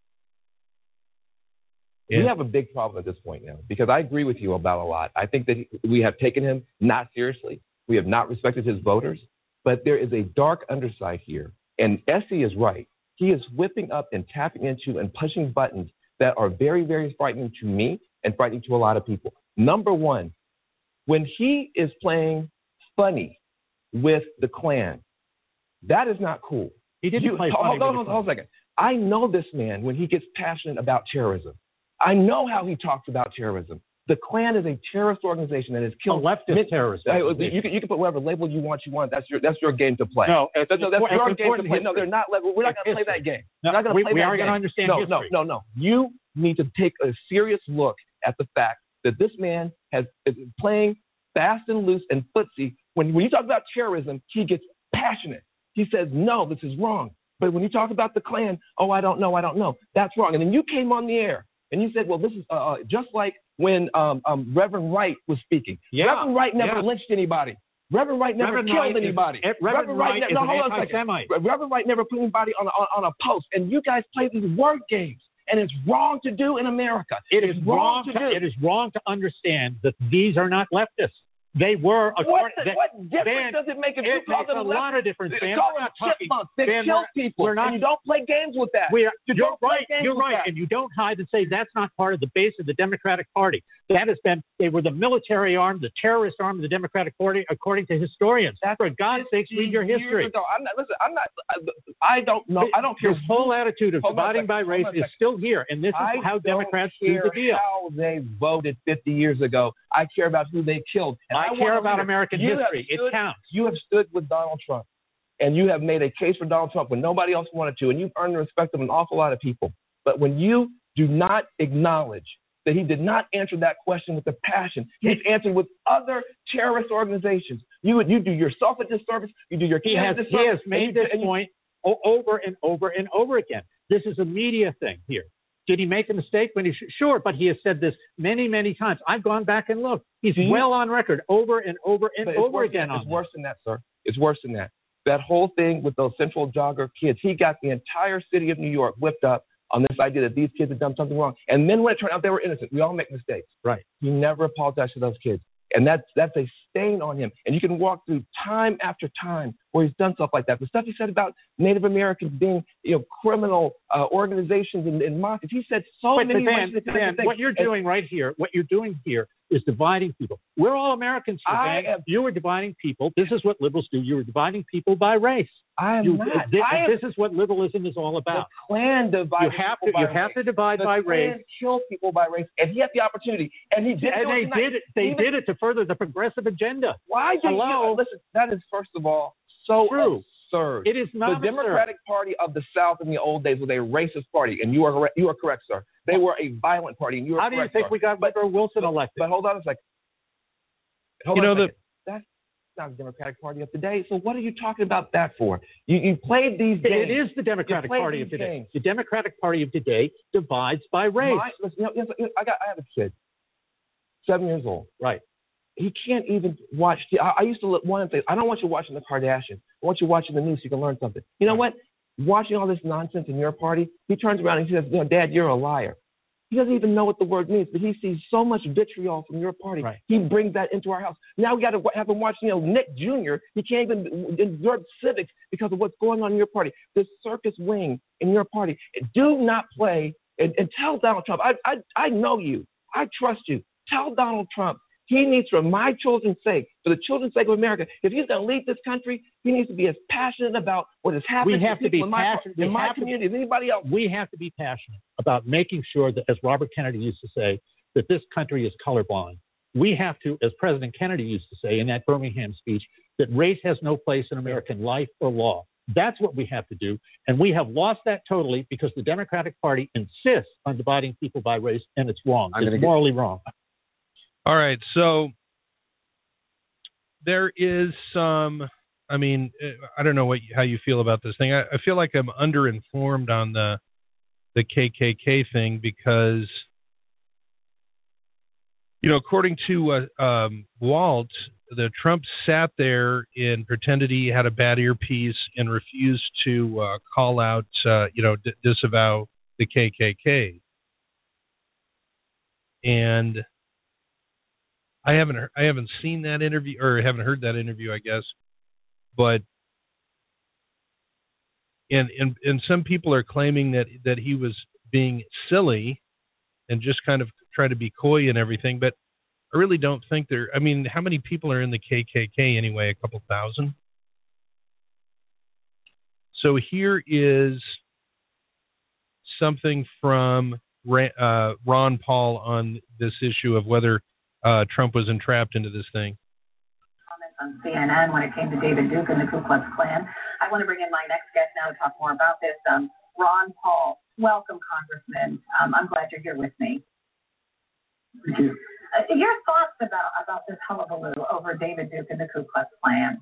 And we have a big problem at this point now, because I agree with you about a lot. I think that we have taken him not seriously. We have not respected his voters. But there is a dark underside here. And Essie is right. He is whipping up and tapping into and pushing buttons that are very, very frightening to me and frightening to a lot of people. Number one, when he is playing funny with the Klan, that is not cool. He didn't you, play hold, funny hold, with hold, hold a second. I know this man when he gets passionate about terrorism. I know how he talks about terrorism. The Klan is a terrorist organization that has killed a leftist terrorist. Uh, you, can, you can put whatever label you want. You want. That's your that's your game to play. No, that's, no, that's it's your game to play. history. No, they're not. We're not going to play that game. No, we're not going to we, play we that are game. going to understand no, history. No, no, no. You need to take a serious look at the fact that this man has is playing fast and loose and footsie. When when you talk about terrorism, he gets passionate. He says, "No, this is wrong." But when you talk about the Klan, oh, I don't know, I don't know. That's wrong. And then you came on the air and you said, well, this is uh, just like when um, um, Reverend Wright was speaking. Yeah. Reverend Wright never yeah. lynched anybody. Reverend Wright never Reverend killed Wright anybody. Is, Reverend, Reverend Wright, Wright ne- is no, hold an on a second. anti-Semite. Reverend Wright never put anybody on a, on, on a post. And you guys play these word games. And it's wrong to do in America. It it's is wrong, wrong to, to do. It is wrong to understand that these are not leftists. They were. A What, part, the, they, what difference Van, does it make if it you call makes them a lot of difference, Van. Call We're them not talking. chipmunks. They Van, kill we're, people. We're not, and you don't play games with that. We are, you you're don't play right. games You're with right. that. And you don't hide and say that's not part of the base of the Democratic Party. That has been. They were the military arm, the terrorist arm of the Democratic Party, according to historians. That's for God's sakes, read your history. Ago. I'm not. Listen. I'm not. I don't know. I don't care. This whole attitude of Hold dividing by race is still here, and this is I how Democrats do the deal. How they voted fifty years ago. I care about who they killed. And I, I care want about to American you history. Stood, it counts. You have stood with Donald Trump, and you have made a case for Donald Trump when nobody else wanted to, and you've earned the respect of an awful lot of people. But when you do not acknowledge that he did not answer that question with the passion he's answered with other terrorist organizations, you you do yourself a disservice. You do your He kids has, a disservice. he has made and you, this and you, point o- over and over and over again. This is a media thing here. Did he make a mistake when he sh- sure? But he has said this many, many times. I've gone back and looked. He's you, well on record, over and over and but over worse, again. It's on worse than that, sir. It's worse than that. That whole thing with those Central Jogger kids, he got the entire city of New York whipped up on this idea that these kids had done something wrong. And then when it turned out they were innocent, we all make mistakes. Right. He never apologized to those kids. And that's that's a stain on him. And you can walk through time after time where he's done stuff like that. The stuff he said about Native Americans being, you know, criminal uh, organizations and, and mafias. He said so But, many but Dan, racist Dan, things. what you're doing and, right here, what you're doing here is dividing people. We're all Americans, I Dan. am, You are dividing people. This is what liberals do. You are dividing people by race. I am you, not. This, I am, this is what liberalism is all about. The Klan divides You have to. people You by have race. to divide the by Klan race. Kill people by race, and he had the opportunity, and he did. And they tonight. did it. They Even, did it to further the progressive agenda. Why did Hello? you listen? That is first of all so True. absurd. It is not the absurd. Democratic Party of the South in the old days was a racist party, and you are correct, you are correct, sir. They were a violent party, and you are How correct. do you think sir. we got Woodrow Wilson elected? But hold on a second. Hold you on know a second. That's not the Democratic Party of today. So what are you talking about that for? You you played these games. It is the Democratic played Party of these today. games. The Democratic Party of today divides by race. My, listen, you know, you know, I got I have a kid, seven years old. Right. He can't even watch. T- I, I used to look one and say, I don't want you watching the Kardashians. I want you watching the news so you can learn something. You know what? Watching all this nonsense in your party, he turns around and he says, you know, Dad, you're a liar. He doesn't even know what the word means, but he sees so much vitriol from your party. Right. He brings that into our house. Now we got to have him watch, you know, Nick Junior He can't even absorb civics because of what's going on in your party. This circus wing in your party. Do not play and, and tell Donald Trump. I, I I know you. I trust you. Tell Donald Trump he needs, for my children's sake, for the children's sake of America, if he's going to lead this country, he needs to be as passionate about what is happening We have to to be people in my, passionate. in We my have to be- community, as anybody else. We have to be passionate about making sure that, as Robert Kennedy used to say, that this country is colorblind. We have to, as President Kennedy used to say in that Birmingham speech, that race has no place in American life or law. That's what we have to do. And we have lost that totally because the Democratic Party insists on dividing people by race, and it's wrong. I'm It's morally get... wrong. All right. So there is some, I mean, I don't know what how you feel about this thing. I, I feel like I'm underinformed on the the K K K thing because, you know, according to uh, um, Walt, the Trump sat there and pretended he had a bad earpiece and refused to uh, call out, uh, you know, d- disavow the K K K. And I haven't I haven't seen that interview or haven't heard that interview, I guess, but and and and some people are claiming that that he was being silly and just kind of try to be coy and everything, but I really don't think there. I mean, how many people are in the K K K anyway? A couple thousand. So here is something from uh, Ron Paul on this issue of whether uh, Trump was entrapped into this thing. Comments on C N N when it came to David Duke and the Ku Klux Klan. I want to bring in my next guest now to talk more about this. Um, Ron Paul, welcome, Congressman. Um, I'm glad you're here with me. Thank you. Uh, your thoughts about, about this hullabaloo over David Duke and the Ku Klux Klan?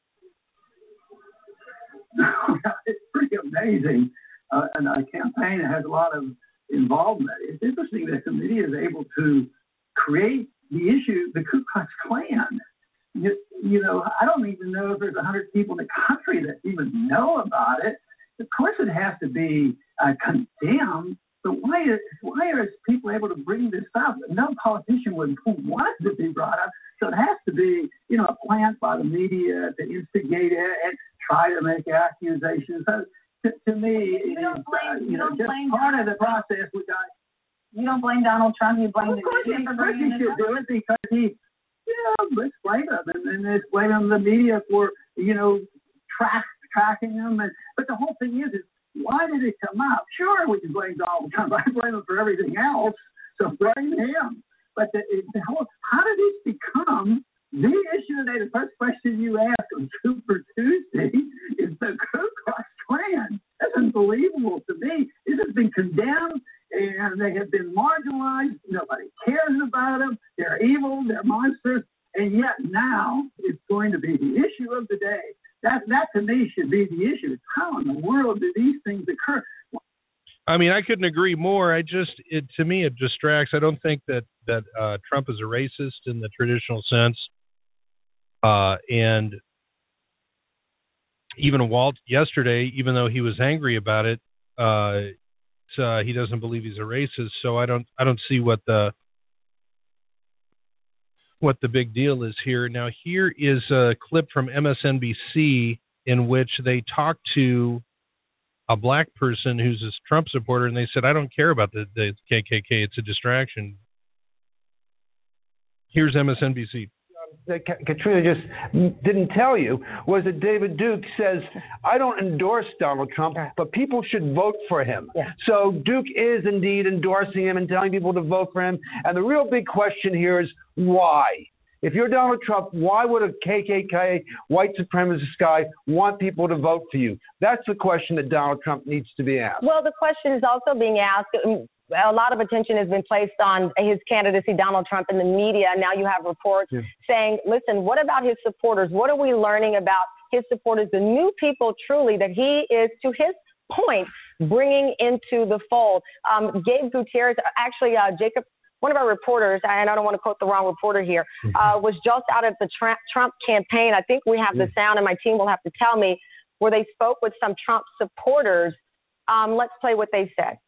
It's pretty amazing. Uh, and a campaign that has a lot of involvement. It's interesting that the media is able to create the issue, the Ku Klux Klan. You, you know, I don't even know if there's one hundred people in the country that even know about it. Of course it has to be uh, condemned, but why is, why are people able to bring this up? No politician would want it to be brought up, so it has to be, you know, a plant by the media to instigate it and try to make accusations. So to, to me, you don't blame, uh, you, you know, don't just blame part Donald of the Trump. process we got. You don't blame Donald Trump, you blame Of the course, media he, for of course bringing he this should up. do it because he, you know, let's blame him and then let's blame him the media for, you know, track tracking him. And but the whole thing is, is why did it come out? Sure, we can blame Donald Trump. I blame him for everything else, so blame him. But the, the whole, how did this become the issue today? The first question you asked on Super Tuesday is the Ku Klux Klan. That's unbelievable to me. This has been condemned, and they have been marginalized. Nobody cares about them. They're evil. They're monsters. And yet now it's going to be the issue of the day. That, that to me, should be the issue. How in the world do these things occur? I mean, I couldn't agree more. I just, it to me, it distracts. I don't think that that uh, Trump is a racist in the traditional sense. Uh, and even Walt yesterday, even though he was angry about it, uh, uh, he doesn't believe he's a racist. So I don't, I don't see what the what the big deal is here. Now, here is a clip from M S N B C in which they talked to a black person who's a Trump supporter, and they said, I don't care about the, the K K K. It's a distraction. Here's M S N B C. That Katrina just didn't tell you was that David Duke says, I don't endorse Donald Trump, but people should vote for him. Yeah. So Duke is indeed endorsing him and telling people to vote for him. And the real big question here is why? If you're Donald Trump, why would a K K K white supremacist guy want people to vote for you? That's the question that Donald Trump needs to be asked. Well, the question is also being asked. A lot of attention has been placed on his candidacy, Donald Trump, in the media. Now you have reports yeah. saying, listen, what about his supporters? What are we learning about his supporters, the new people truly that he is, to his point, bringing into the fold? Um, Gabe Gutierrez, actually, uh, Jacob, one of our reporters, and I don't want to quote the wrong reporter here, uh, was just out at the Trump campaign. I think we have the sound, and my team will have to tell me, where they spoke with some Trump supporters. Um, let's play what they said.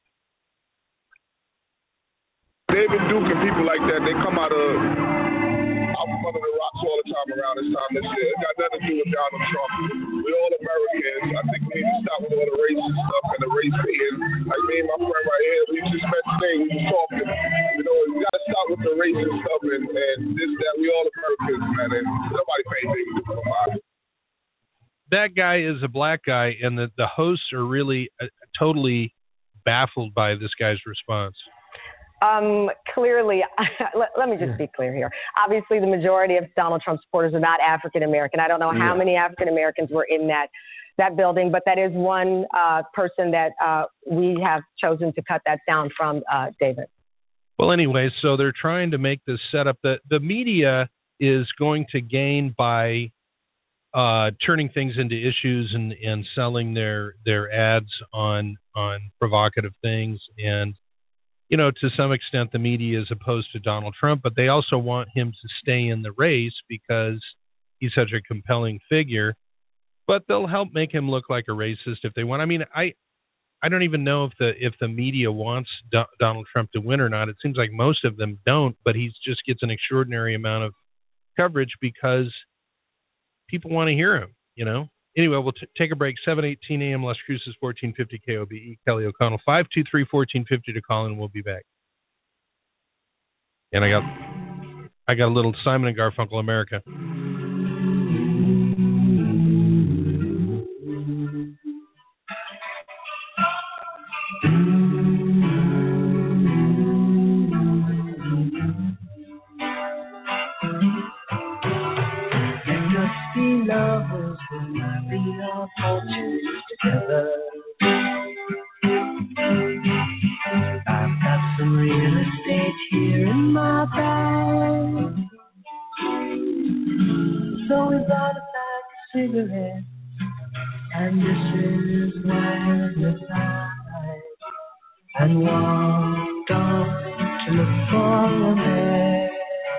David Duke and people like that, they come out of out from under the rocks all the time around this time this year. It got nothing to do with Donald Trump. We're all Americans. I think we need to stop with all the racist stuff and the race being. Like me and my friend right here, we just met today, we was talking. You know, we got to stop with the racist stuff and, and this, that. We all Americans, man, and nobody pay David Duke no mind. That guy is a black guy, and the, the hosts are really uh, totally baffled by this guy's response. Um, clearly, let, let me just be clear here. Obviously, the majority of Donald Trump supporters are not African American. I don't know how yeah. many African Americans were in that that building, but that is one uh, person that uh, we have chosen to cut that sound from, uh, David. Well, anyway, so they're trying to make this setup that the media is going to gain by uh, turning things into issues and, and selling their their ads on on provocative things. And, you know, to some extent, the media is opposed to Donald Trump, but they also want him to stay in the race because he's such a compelling figure. But they'll help make him look like a racist if they want. I mean, I I don't even know if the if the media wants Do- Donald Trump to win or not. It seems like most of them don't, but he just gets an extraordinary amount of coverage because people want to hear him, you know. Anyway, we'll t- take a break. seven eighteen a.m. Las Cruces, fourteen fifty K O B E. Kelly O'Connell, five two three, one four five zero to call in. We'll be back. And I got I got a little Simon and Garfunkel America. Lovers will marry our fortunes together. I've got some real estate here in my bag, so we bought a pack of cigarettes, and this is where we died, and walked off to look for America.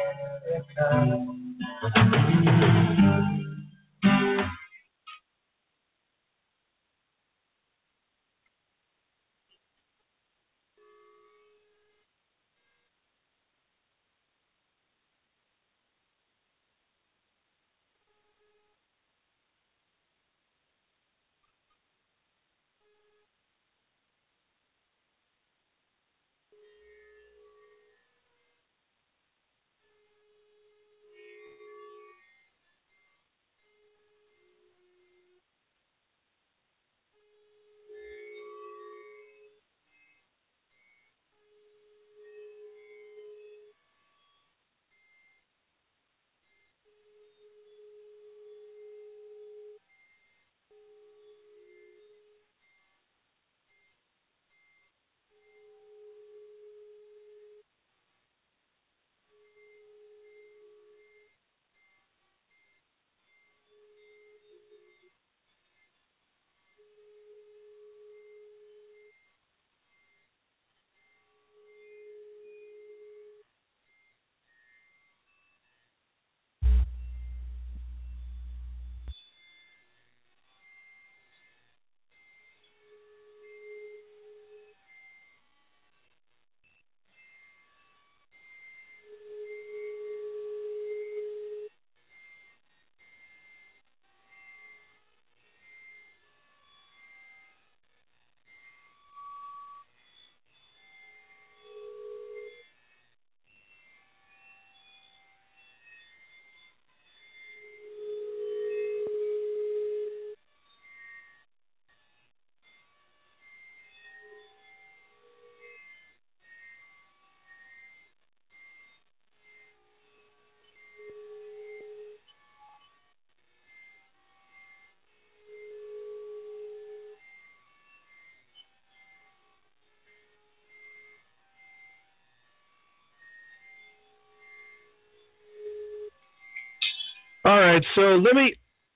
All right, so let me.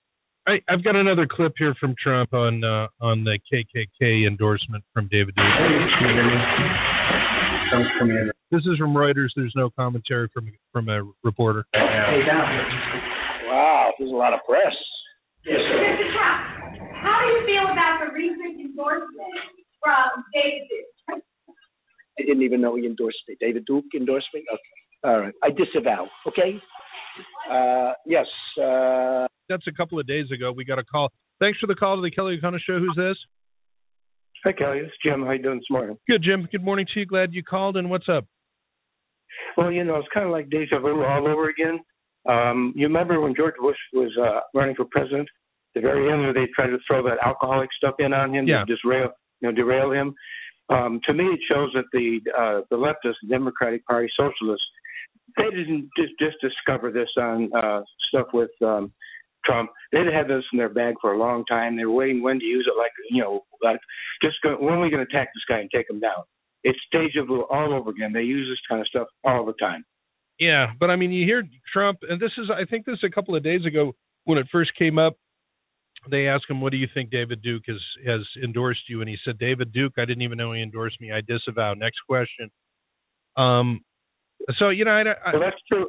I, I've got another clip here from Trump on uh, on the K K K endorsement from David Duke. This is from Reuters. There's no commentary from from a reporter. Hey, down. Wow, there's a lot of press. Yes, sir. Mister Trump, how do you feel about the recent endorsement from David Duke? I didn't even know he endorsed me. David Duke endorsed me? Okay. All right. I disavow. Okay? Uh, yes. Uh, That's a couple of days ago. We got a call. Thanks for the call to the Kelly O'Connell Show. Who's this? Hi, Kelly. It's Jim. How you doing this morning? Good, Jim. Good morning to you. Glad you called. And what's up? Well, you know, it's kind of like deja vu all over again. Um, you remember when George Bush was uh, running for president? At the very end, where they tried to throw that alcoholic stuff in on him yeah. to disrail, you know, derail him. Um, to me, it shows that the uh, the leftists, the Democratic Party, socialists, they didn't just, just discover this on uh, stuff with um, Trump. They'd had this in their bag for a long time. They were waiting when to use it, like, you know, like just go, when are we going to attack this guy and take him down? It's deja vu all over again. They use this kind of stuff all the time. Yeah, but I mean, you hear Trump, and this is, I think this is a couple of days ago when it first came up. They asked him, what do you think David Duke has, has endorsed you? And he said, David Duke, I didn't even know he endorsed me. I disavow. Next question. Um, so, you know, I, I, well, that's true.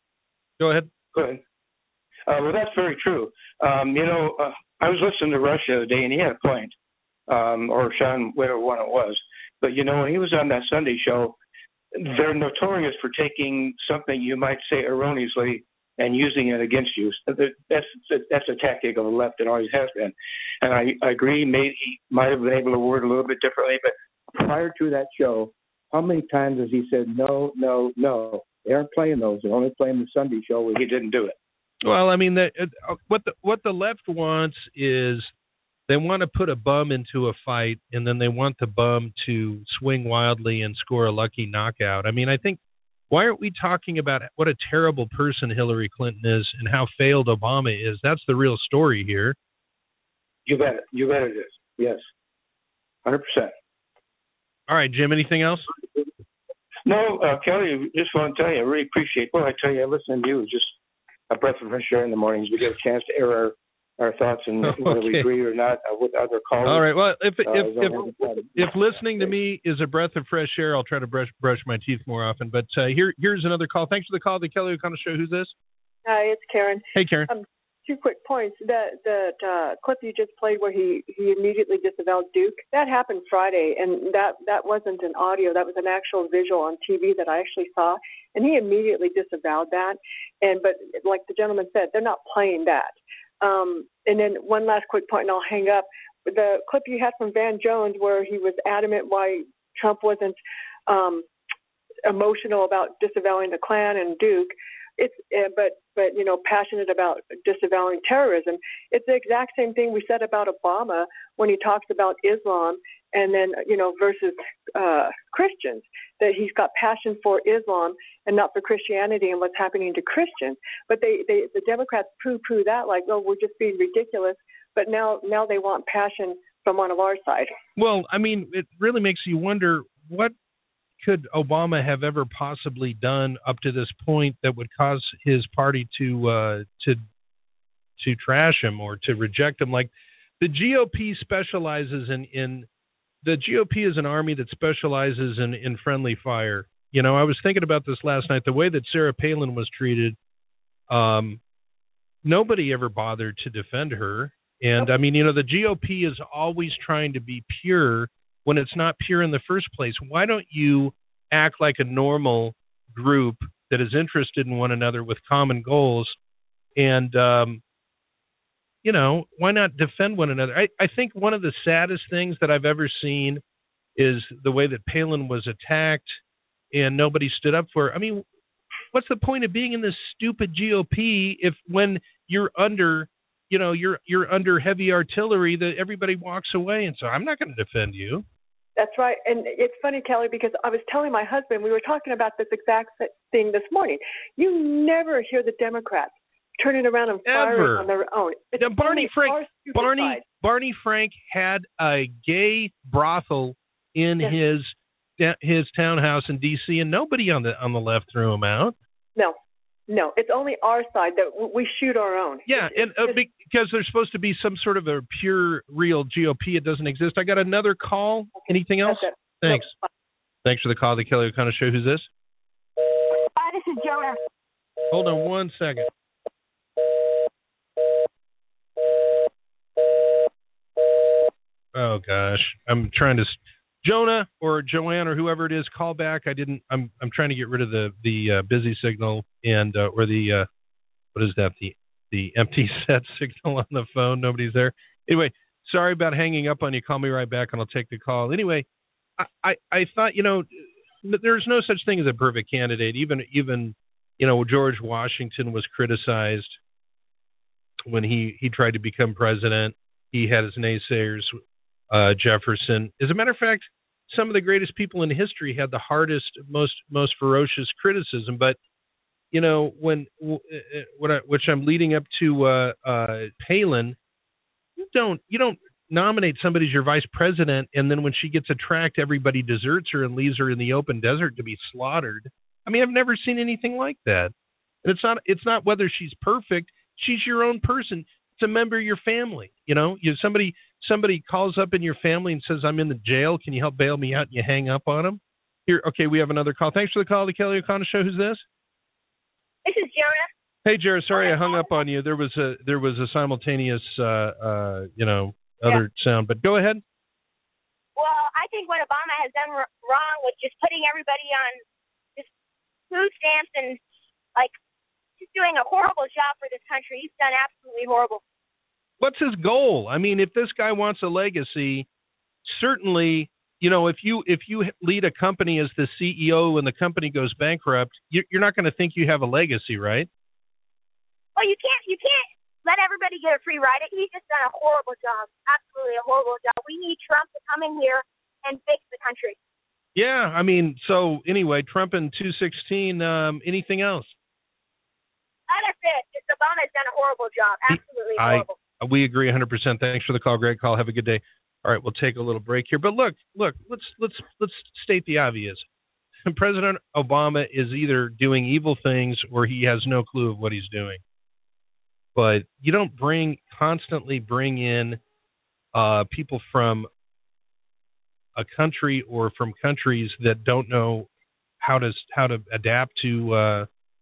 Go ahead. Go ahead. Uh, well, that's very true. Um, you know, uh, I was listening to Rush the other day, and he had a point, um, or Sean, whatever one it was. But, you know, when he was on that Sunday show, they're notorious for taking something you might say erroneously and using it against you. That's that's a tactic of the left and always has been. And I, I agree, maybe he might have been able to word a little bit differently, but prior to that show, how many times has he said, no, no, no? They aren't playing those. They're only playing the Sunday show where he didn't do it. Well, I mean, the, uh, what the what the left wants is they want to put a bum into a fight, and then they want the bum to swing wildly and score a lucky knockout. I mean, I think, why aren't we talking about what a terrible person Hillary Clinton is and how failed Obama is? That's the real story here. You bet it. You bet it is. Yes. one hundred percent. All right, Jim, anything else? No, uh, Kelly, just want to tell you, I really appreciate, well, I tell you, I listen to you. It's just a breath of fresh air in the mornings. We get a chance to air our, our thoughts and Okay. whether we agree or not uh, with other callers. All right. Well, if Uh, if is if, always- if listening to me is a breath of fresh air, I'll try to brush brush my teeth more often. But uh, here here's another call. Thanks for the call, the Kelly O'Connell Show. Who's this? Hi, it's Karen. Hey, Karen. Um, two quick points. That that uh, clip you just played where he, he immediately disavowed Duke, that happened Friday, and that, that wasn't an audio. That was an actual visual on T V that I actually saw, and he immediately disavowed that. And but like the gentleman said, they're not playing that. Um, and then one last quick point, and I'll hang up. The clip you had from Van Jones where he was adamant why Trump wasn't um, emotional about disavowing the Klan and Duke. It's uh, but but you know passionate about disavowing terrorism. It's the exact same thing we said about Obama when he talks about Islam and then you know versus uh, Christians, that he's got passion for Islam and not for Christianity and what's happening to Christians. But they, they the Democrats poo-poo that like, oh, we're just being ridiculous. But now now they want passion from one of our side. Well, I mean, it really makes you wonder, what could Obama have ever possibly done up to this point that would cause his party to uh, to to trash him or to reject him? Like, the G O P specializes in, in the G O P is an army that specializes in, in friendly fire. You know, I was thinking about this last night. The way that Sarah Palin was treated, um, nobody ever bothered to defend her. And I mean, you know, the G O P is always trying to be pure when it's not pure in the first place. Why don't you act like a normal group that is interested in one another with common goals? And, um, you know, why not defend one another? I, I think one of the saddest things that I've ever seen is the way that Palin was attacked and nobody stood up for her. I mean, what's the point of being in this stupid G O P if when you're under, you know, you're you're under heavy artillery that everybody walks away and so I'm not going to defend you. That's right. And it's funny, Kelly, because I was telling my husband, we were talking about this exact thing this morning. You never hear the Democrats turning around and firing Ever. on their own. It's Now, Barney only Frank our stupid Barney side. Barney Frank had a gay brothel in Yes. his his townhouse in D C and nobody on the on the left threw him out. No, no, it's only our side that w- we shoot our own. Yeah, and uh, because there's supposed to be some sort of a pure, real G O P, it doesn't exist. I got another call. Anything else? That's it. Thanks. No. Thanks for the call, the Kelly O'Connell Show. Who's this? Hi, this is Jonah. Hold on one second. Oh gosh, I'm trying to. Jonah or Joanne or whoever it is, call back. I didn't. I'm I'm trying to get rid of the the uh, busy signal and uh, or the uh, what is that the the empty set signal on the phone. Nobody's there. Anyway, sorry about hanging up on you. Call me right back and I'll take the call. Anyway, I I, I thought you know there's no such thing as a perfect candidate. Even even you know George Washington was criticized when he he tried to become president. He had his naysayers. Uh, Jefferson. As a matter of fact, some of the greatest people in history had the hardest, most most ferocious criticism. But you know, when what I, which I'm leading up to uh, uh, Palin, you don't you don't nominate somebody as your vice president, and then when she gets a tract, everybody deserts her and leaves her in the open desert to be slaughtered. I mean, I've never seen anything like that. And it's not it's not whether she's perfect. She's your own person. It's a member of your family. You know, you somebody somebody calls up in your family and says, "I'm in the jail. Can you help bail me out?" And you hang up on them. Here, okay, we have another call. Thanks for the call, the Kelly O'Connor Show. Who's this? This is Jonah. Hey, Jared. Sorry, I hung up on you. There was a there was a simultaneous, uh, uh, you know, other yeah. sound. But go ahead. Well, I think what Obama has done r- wrong was just putting everybody on just food stamps and like just doing a horrible job for this country. He's done absolutely horrible. What's his goal? I mean, if this guy wants a legacy, certainly, you know, if you if you lead a company as the C E O and the company goes bankrupt, you're not going to think you have a legacy, right? Well, you can't you can't let everybody get a free ride. He's just done a horrible job, absolutely a horrible job. We need Trump to come in here and fix the country. Yeah, I mean, so anyway, Trump in two sixteen. Um, anything else? That's it. Just Obama's done a horrible job, absolutely I, horrible. We agree one hundred percent. Thanks for the call. Great call. Have a good day. All right, we'll take a little break here. But look, look, let's let's let's state the obvious. President Obama is either doing evil things or he has no clue of what he's doing. But you don't bring constantly bring in uh, people from a country or from countries that don't know how to how to adapt to uh,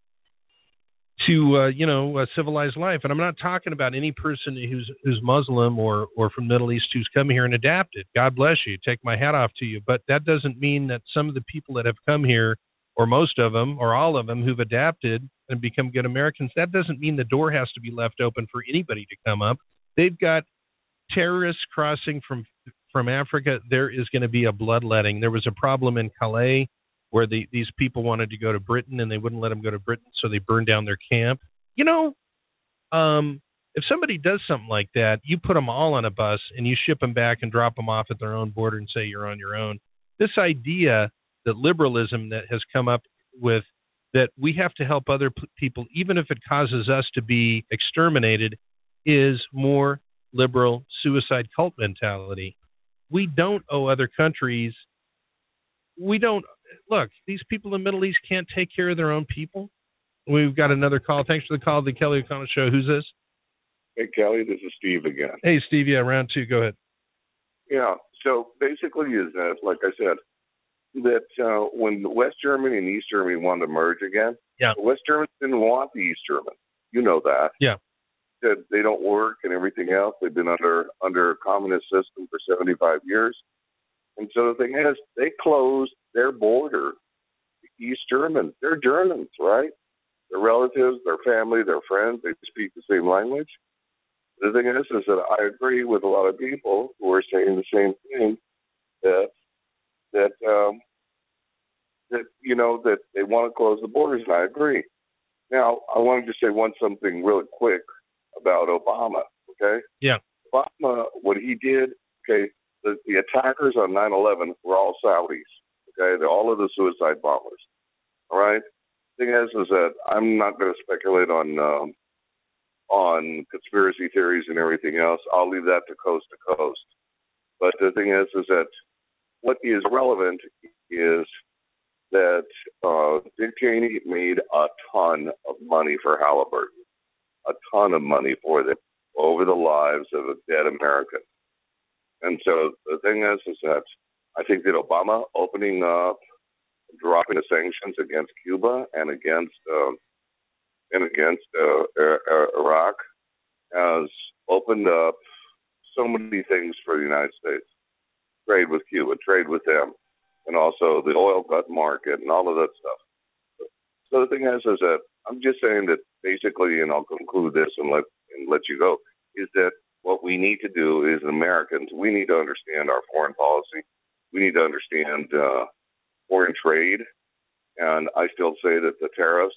to uh, you know a civilized life. And I'm not talking about any person who's who's Muslim or or from the Middle East who's come here and adapted. God bless you. Take my hat off to you. But that doesn't mean that some of the people that have come here, or most of them, or all of them who've adapted and become good Americans, that doesn't mean the door has to be left open for anybody to come up. They've got terrorists crossing from from Africa. There is going to be a bloodletting. There was a problem in Calais where the, these people wanted to go to Britain and they wouldn't let them go to Britain, so they burned down their camp. You know, um, if somebody does something like that, you put them all on a bus and you ship them back and drop them off at their own border and say you're on your own. This idea that liberalism that has come up with, that we have to help other p- people, even if it causes us to be exterminated, is more liberal suicide cult mentality. We don't owe other countries. We don't. Look, these people in the Middle East can't take care of their own people. We've got another call. Thanks for the call, the Kelly O'Connor Show. Who's this? Hey, Kelly, this is Steve again. Hey, Steve. Yeah, round two. Go ahead. Yeah, so basically is that, like I said, that uh, when West Germany and East Germany wanted to merge again, yeah. the West Germans didn't want the East Germans. You know that. Yeah. That they don't work and everything else. They've been under under a communist system for seventy-five years. And so the thing is, they closed their border. The East Germans, they're Germans, right? Their relatives, their family, their friends, they speak the same language. The thing is, is that I agree with a lot of people who are saying the same thing, that that um, that you know that they want to close the borders, and I agree. Now, I wanted to say one something really quick about Obama. Okay? Yeah. Obama, what he did. Okay, the, the attackers on nine eleven were all Saudis. Okay, they're all of the suicide bombers. All right. Thing is, is that I'm not going to speculate on um, on conspiracy theories and everything else. I'll leave that to coast to coast. But the thing is, is that what is relevant is that uh, Dick Cheney made a ton of money for Halliburton, a ton of money for them over the lives of a dead American. And so the thing is, is that I think that Obama opening up, dropping the sanctions against Cuba and against uh, and against uh, Iraq has opened up so many things for the United States. Trade with Cuba, trade with them, and also the oil gut market and all of that stuff. So the thing is, is that I'm just saying that basically, and I'll conclude this and let and let you go, is that what we need to do is Americans, we need to understand our foreign policy. We need to understand uh, foreign trade. And I still say that the tariffs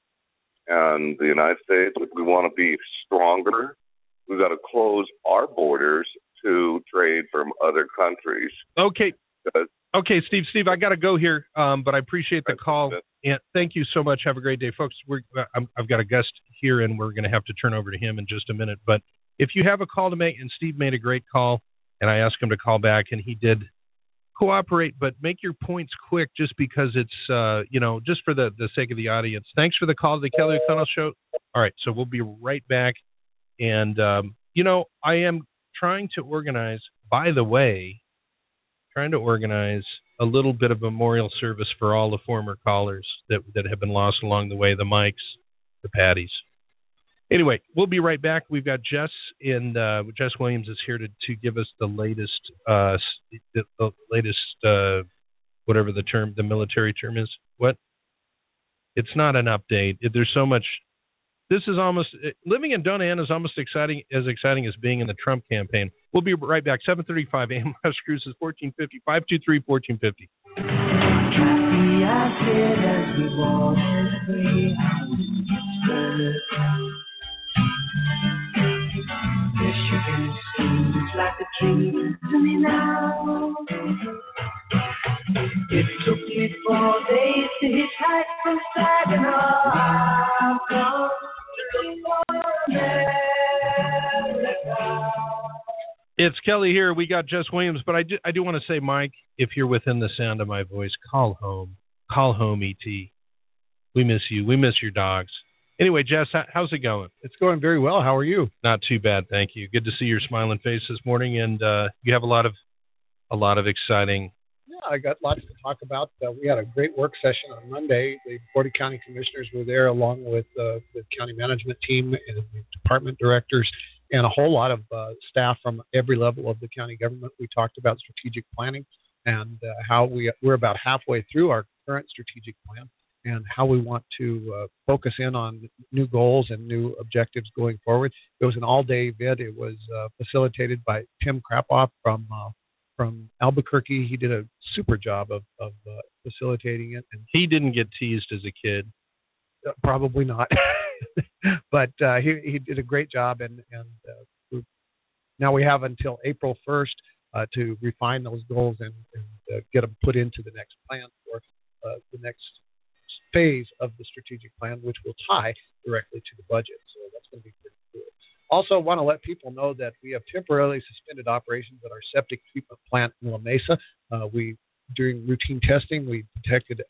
and the United States, if we want to be stronger, we've got to close our borders to trade from other countries. Okay. Because Okay, Steve. Steve, I got to go here, um, but I appreciate the call. And thank you so much. Have a great day, folks. We're, I'm, I've got a guest here, and we're going to have to turn over to him in just a minute. But if you have a call to make, and Steve made a great call, and I asked him to call back, and he did cooperate, but make your points quick just because it's, uh, you know, just for the, the sake of the audience. Thanks for the call to the Kelly O'Connell Show. All right, so we'll be right back. And, um, you know, I am trying to organize, by the way, trying to organize a little bit of a memorial service for all the former callers that that have been lost along the way, the Mikes, the Patties. Anyway, we'll be right back. We've got Jess, and uh, Jess Williams is here to, to give us the latest, uh, the, the latest, uh, whatever the term, the military term is. What? It's not an update. There's so much. This is almost, living in Donauan is almost exciting as exciting as being in the Trump campaign. We'll be right back. seven thirty-five a.m. Las Cruces, fourteen fifty, five two three, fourteen fifty. Michigan seems like a dream to me now. It took me four days to hitchhike from Saginaw. I've come to look for America. It's Kelly here. We got Jess Williams, but I do, I do want to say, Mike, if you're within the sound of my voice, call home. Call home, E T. We miss you. We miss your dogs. Anyway, Jess, how's it going? It's going very well. How are you? Not too bad, thank you. Good to see your smiling face this morning, and uh, you have a lot of a lot of exciting. Yeah, I got lots to talk about. Uh, we had a great work session on Monday. The Board of County Commissioners were there, along with uh, the county management team and the department directors, and a whole lot of uh, staff from every level of the county government. We talked about strategic planning and uh, how we we're about halfway through our current strategic plan, and how we want to uh, focus in on new goals and new objectives going forward. It was an all-day event. It was uh, facilitated by Tim Krapoff from uh, from Albuquerque. He did a super job of, of uh, facilitating it. And he didn't get teased as a kid. Uh, probably not. But uh, he he did a great job, and, and uh, we, now we have until April first uh, to refine those goals and, and uh, get them put into the next plan for uh, the next phase of the strategic plan, which will tie directly to the budget. So that's going to be pretty cool. Also, want to let people know that we have temporarily suspended operations at our septic treatment plant in La Mesa. Uh, we, during routine testing, we detected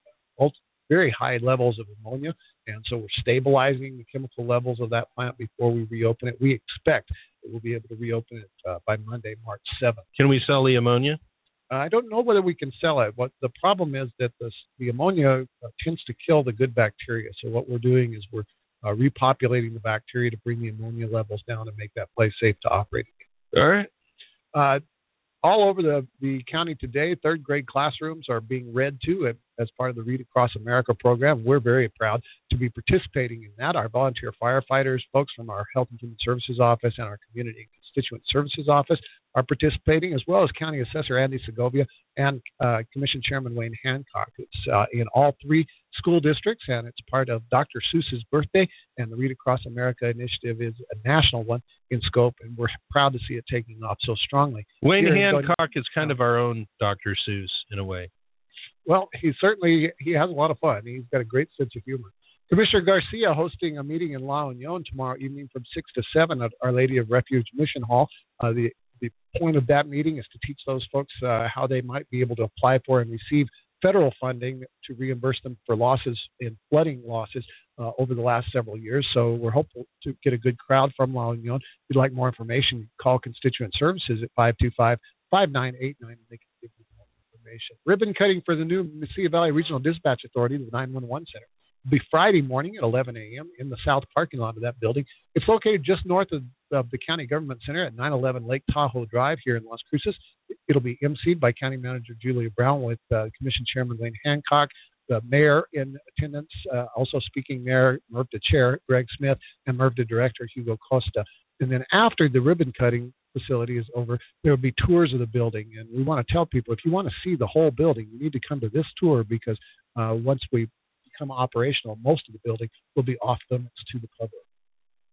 very high levels of ammonia, and so we're stabilizing the chemical levels of that plant before we reopen it. We expect that we'll be able to reopen it uh, by Monday, March seventh. Can we sell the ammonia? Uh, I don't know whether we can sell it. What the problem is that the, the ammonia uh, tends to kill the good bacteria. So what we're doing is we're uh, repopulating the bacteria to bring the ammonia levels down and make that place safe to operate again. All right. Uh, all over the, the county today, third grade classrooms are being read to as part of the Read Across America program. We're very proud to be participating in that. Our volunteer firefighters, folks from our Health and Human Services Office and our Community and Constituent Services Office are participating, as well as County Assessor Andy Segovia and uh, Commission Chairman Wayne Hancock. It's uh, in all three school districts, and it's part of Doctor Seuss's birthday, and the Read Across America initiative is a national one in scope, and we're proud to see it taking off so strongly. Wayne Hancock is kind of our own Doctor Seuss in a way. Well, he certainly he has a lot of fun. He's got a great sense of humor. Commissioner Garcia hosting a meeting in La Union tomorrow evening from six to seven at Our Lady of Refuge Mission Hall. Uh, the The point of that meeting is to teach those folks uh, how they might be able to apply for and receive federal funding to reimburse them for losses in flooding losses uh, over the last several years. So we're hopeful to get a good crowd from La Union. If you'd like more information, call Constituent Services at five two five, five nine eight nine, and they can give you more information. Ribbon cutting for the new Mesilla Valley Regional Dispatch Authority, the nine one one Center. It'll be Friday morning at eleven a.m. in the south parking lot of that building. It's located just north of, of the County Government Center at nine eleven Lake Tahoe Drive here in Las Cruces. It'll be emceed by County Manager Julia Brown with uh, Commission Chairman Wayne Hancock, the mayor in attendance, uh, also speaking there, M R V D A Chair Greg Smith, and M R V D A Director Hugo Costa. And then after the ribbon cutting facility is over, there will be tours of the building. And we want to tell people, if you want to see the whole building, you need to come to this tour, because uh, once we become operational, most of the building will be off limits to the public.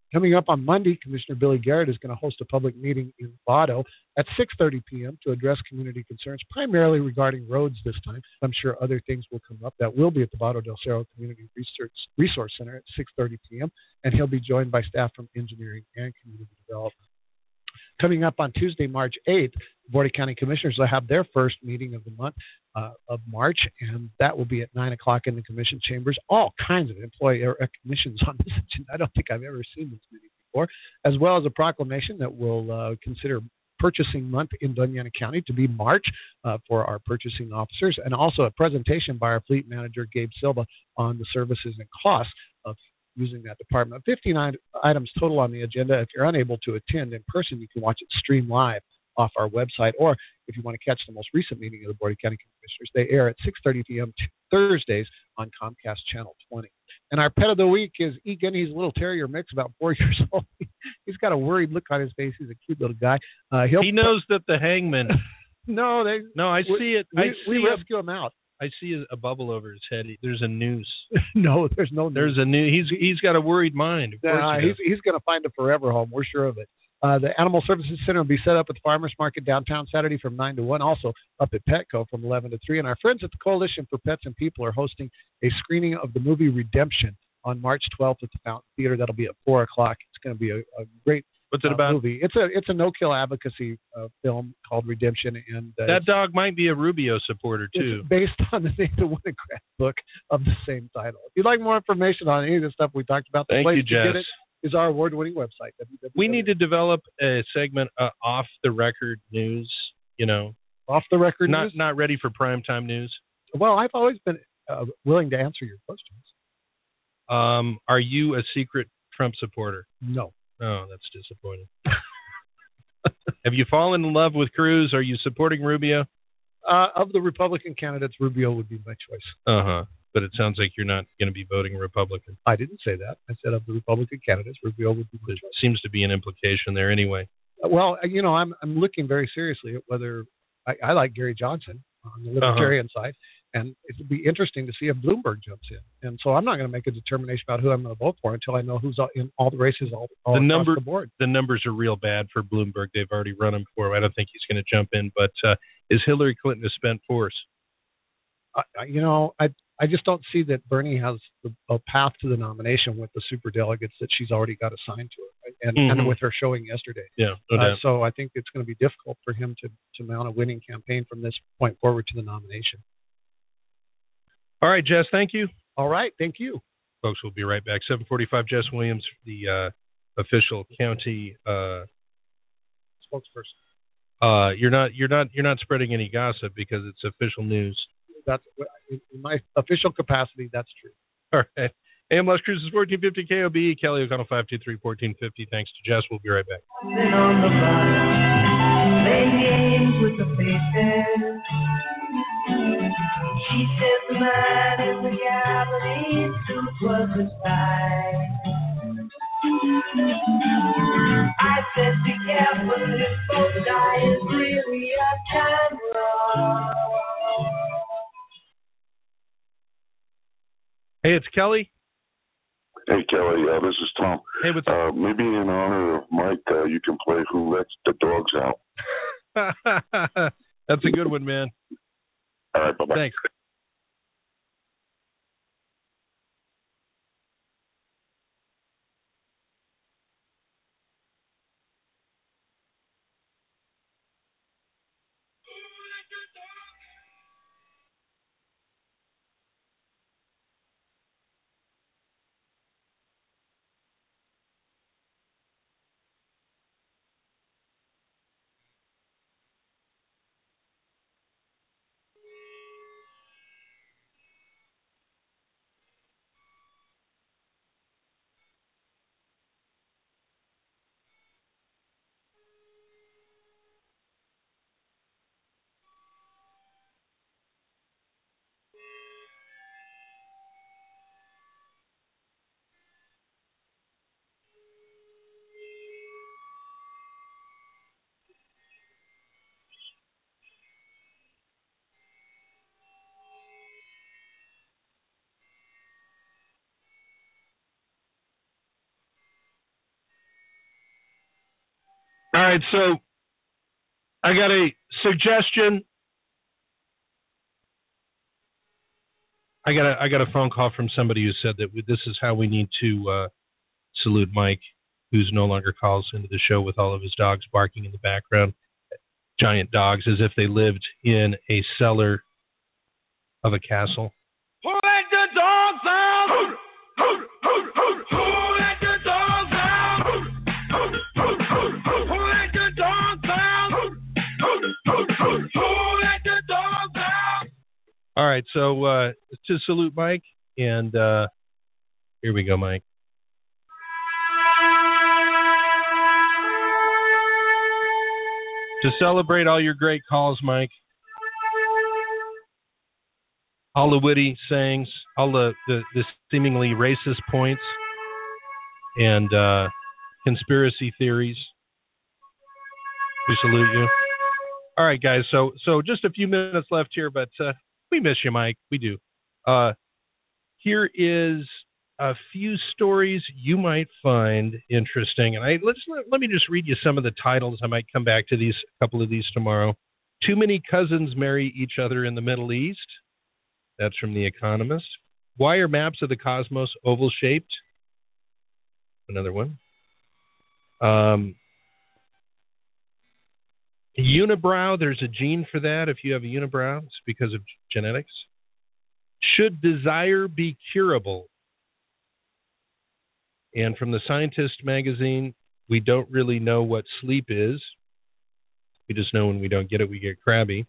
Coming up on Monday, Commissioner Billy Garrett is going to host a public meeting in Vado at six thirty p.m. to address community concerns, primarily regarding roads this time. I'm sure other things will come up. That will be at the Vado del Cerro Community Research Resource Center at six thirty p.m., and he'll be joined by staff from engineering and community development. Coming up on Tuesday, March eighth, the Board of County Commissioners will have their first meeting of the month uh, of March, and that will be at nine o'clock in the Commission chambers. All kinds of employee recognitions on this agenda. I don't think I've ever seen this meeting before, as well as a proclamation that will uh, consider Purchasing Month in Doña Ana County to be March uh, for our purchasing officers, and also a presentation by our fleet manager, Gabe Silva, on the services and costs of using that department. fifty-nine items total on the agenda. If you're unable to attend in person, you can watch it stream live off our website, or if you want to catch the most recent meeting of the Board of County Commissioners, they air at six thirty p.m. Thursdays on Comcast Channel twenty. And our pet of the week is Egan. He's a little terrier mix, about four years old. He's got a worried look on his face. He's a cute little guy. Uh, he'll he knows that the hangman. no, they. No, I we, see it. We, I see we a, rescue him out. I see a, a bubble over his head. There's a noose. no, there's no. Noose. There's a new. He's he's got a worried mind. Of course uh, he he's he's going to find a forever home. We're sure of it. Uh, the Animal Services Center will be set up at the Farmers Market downtown Saturday from nine to one, also up at Petco from eleven to three. And our friends at the Coalition for Pets and People are hosting a screening of the movie Redemption on March twelfth at the Fountain Theater. That'll be at four o'clock. It's going to be a, a great What's it uh, about? movie. It's a it's a no-kill advocacy uh, film called Redemption. and uh, That dog might be a Rubio supporter, too. It's based on the Nathan Winograd book of the same title. If you'd like more information on any of the stuff we talked about, the Thank place you, to Jess. get it is our award-winning website. w w w We need to develop a segment uh, off the record news. You know, off the record not news. not ready for primetime news. Well, I've always been uh, willing to answer your questions. Um, are you a secret Trump supporter? No. Oh, that's disappointing. Have you fallen in love with Cruz? Are you supporting Rubio? Uh, of the Republican candidates, Rubio would be my choice. Uh huh. But it sounds like you're not going to be voting Republican. I didn't say that. I said of the Republican candidates, Rubio would be my There choice. seems to be an implication there anyway. Well, you know, I'm I'm looking very seriously at whether I, I like Gary Johnson on the Libertarian uh-huh. side, and it would be interesting to see if Bloomberg jumps in. And so I'm not going to make a determination about who I'm going to vote for until I know who's in all the races all, all the across number, the board. The numbers are real bad for Bloomberg. They've already run him for him. I don't think he's going to jump in. But uh, is Hillary Clinton a spent force? I, you know, I I just don't see that Bernie has the, a path to the nomination with the super delegates that she's already got assigned to her, and, mm-hmm. and with her showing yesterday. Yeah, no uh, doubt. So I think it's going to be difficult for him to, to mount a winning campaign from this point forward to the nomination. All right, Jess, thank you. All right, thank you. Folks, we'll be right back. seven forty-five, Jess Williams, the uh, official county uh, spokesperson. Uh, you're not you're not you're not spreading any gossip because it's official news. That's in my official capacity. That's true. All right. A M Las Cruises fourteen fifty K O B, Kelly O'Connell five two three, fourteen fifty. Thanks to Jess. We'll be right back. On the bus, playing games with the faces. She said the man in the Japanese suit was his style. I said, be careful, this boat guy is really a camera. Hey, it's Kelly. Hey, Kelly, uh, this is Tom. Hey, what's uh, maybe in honor of Mike, uh, you can play Who Lets the Dogs Out. That's a good one, man. All right, bye-bye. Thanks. right, so I got a suggestion. I got a I got a phone call from somebody who said that this is how we need to uh, salute Mike, who's no longer calls into the show with all of his dogs barking in the background, giant dogs, as if they lived in a cellar of a castle. Who let the dogs out? Who let the dogs out? Who let the dogs out? Who let the dogs out? All right, so uh, to salute Mike, and uh, here we go, Mike. To celebrate all your great calls, Mike, all the witty sayings, all the, the, the seemingly racist points, and uh, conspiracy theories, we salute you. All right, guys, so so just a few minutes left here, but uh, we miss you, Mike. We do. Uh, here is a few stories you might find interesting, and I let's let, let me just read you some of the titles. I might come back to these a couple of these tomorrow. Too many cousins marry each other in the Middle East. That's from The Economist. Why are maps of the cosmos oval shaped? Another one. Um, unibrow. There's a gene for that. If you have a unibrow, it's because of genetics. Should desire be curable? And from the Scientist magazine, we don't really know what sleep is. We just know when we don't get it, we get crabby.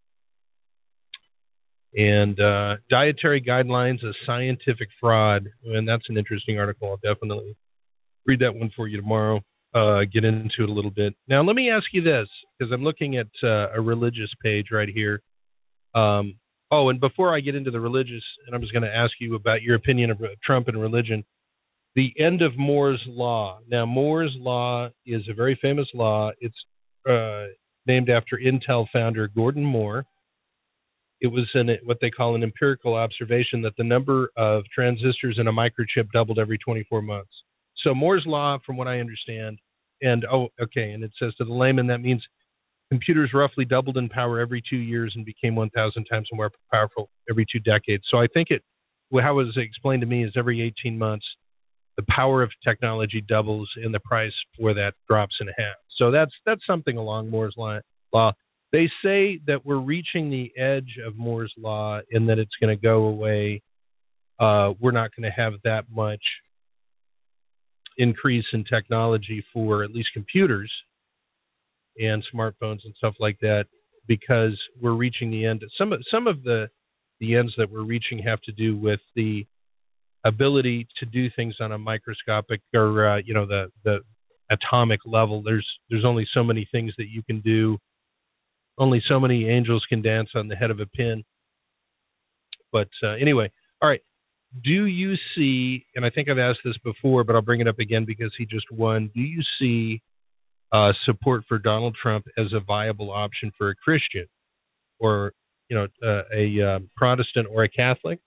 And uh, Dietary Guidelines, a Scientific Fraud. And that's an interesting article. I'll definitely read that one for you tomorrow, uh, get into it a little bit. Now, let me ask you this, because I'm looking at uh, a religious page right here. Um, oh, and before I get into the religious, and I'm just going to ask you about your opinion of Trump and religion. The end of Moore's Law. Now, Moore's Law is a very famous law. It's uh, named after Intel founder Gordon Moore. It was an, what they call an empirical observation that the number of transistors in a microchip doubled every twenty-four months. So Moore's Law, from what I understand, and, oh, okay, and it says to the layman that means computers roughly doubled in power every two years and became one thousand times more powerful every two decades. So I think it, how it was explained to me is every eighteen months, the power of technology doubles and the price for that drops in half. So that's that's something along Moore's Law. They say that we're reaching the edge of Moore's Law and that it's going to go away. Uh, we're not going to have that much increase in technology for at least computers and smartphones and stuff like that because we're reaching the end. Some of, some of the, the ends that we're reaching have to do with the ability to do things on a microscopic or, uh, you know, the, the atomic level. There's there's only so many things that you can do. Only so many angels can dance on the head of a pin. But uh, anyway, all right. Do you see, and I think I've asked this before, but I'll bring it up again because he just won. Do you see uh, support for Donald Trump as a viable option for a Christian or, you know, uh, a uh, Protestant or a Catholic?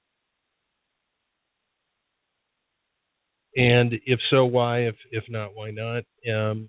And if so, why? If if not, why not? Um,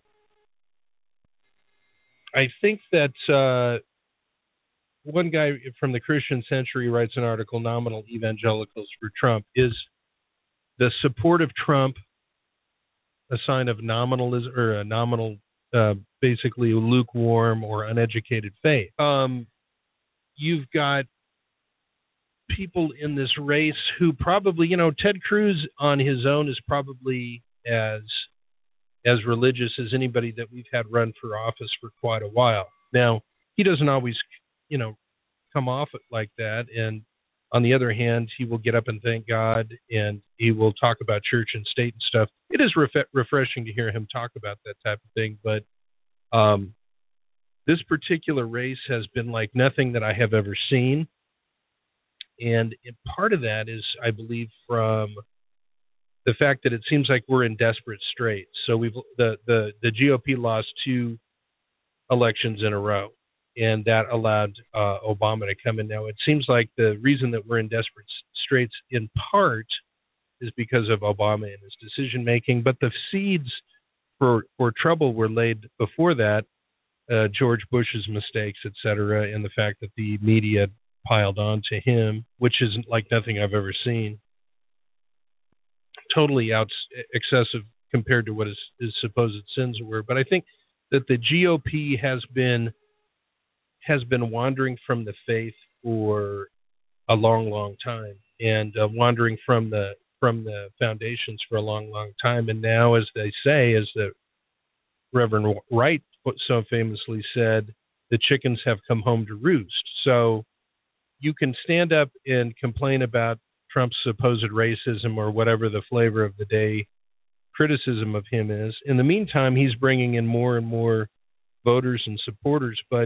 I think that uh, one guy from the Christian Century writes an article, Nominal Evangelicals for Trump. Is the support of Trump a sign of nominalism or a nominal, uh, basically lukewarm or uneducated faith? Um, you've got people in this race who probably, you know, Ted Cruz on his own is probably as as religious as anybody that we've had run for office for quite a while. Now, he doesn't always, you know, come off it like that. And on the other hand, he will get up and thank God, and he will talk about church and state and stuff. It is ref- refreshing to hear him talk about that type of thing. But um, this particular race has been like nothing that I have ever seen. And part of that is, I believe, from the fact that it seems like we're in desperate straits. So we've the, the, the G O P lost two elections in a row, and that allowed uh, Obama to come in. Now, it seems like the reason that we're in desperate straits in part is because of Obama and his decision-making, but the seeds for for trouble were laid before that. Uh, George Bush's mistakes, et cetera, and the fact that the media piled on to him, which is like nothing I've ever seen. Totally out excessive compared to what his, his supposed sins were. But I think that the G O P has been has been wandering from the faith for a long, long time, and uh, wandering from the from the foundations for a long, long time. And now, as they say, as the Reverend Wright so famously said, the chickens have come home to roost. So you can stand up and complain about Trump's supposed racism or whatever the flavor of the day criticism of him is. In the meantime, he's bringing in more and more voters and supporters. But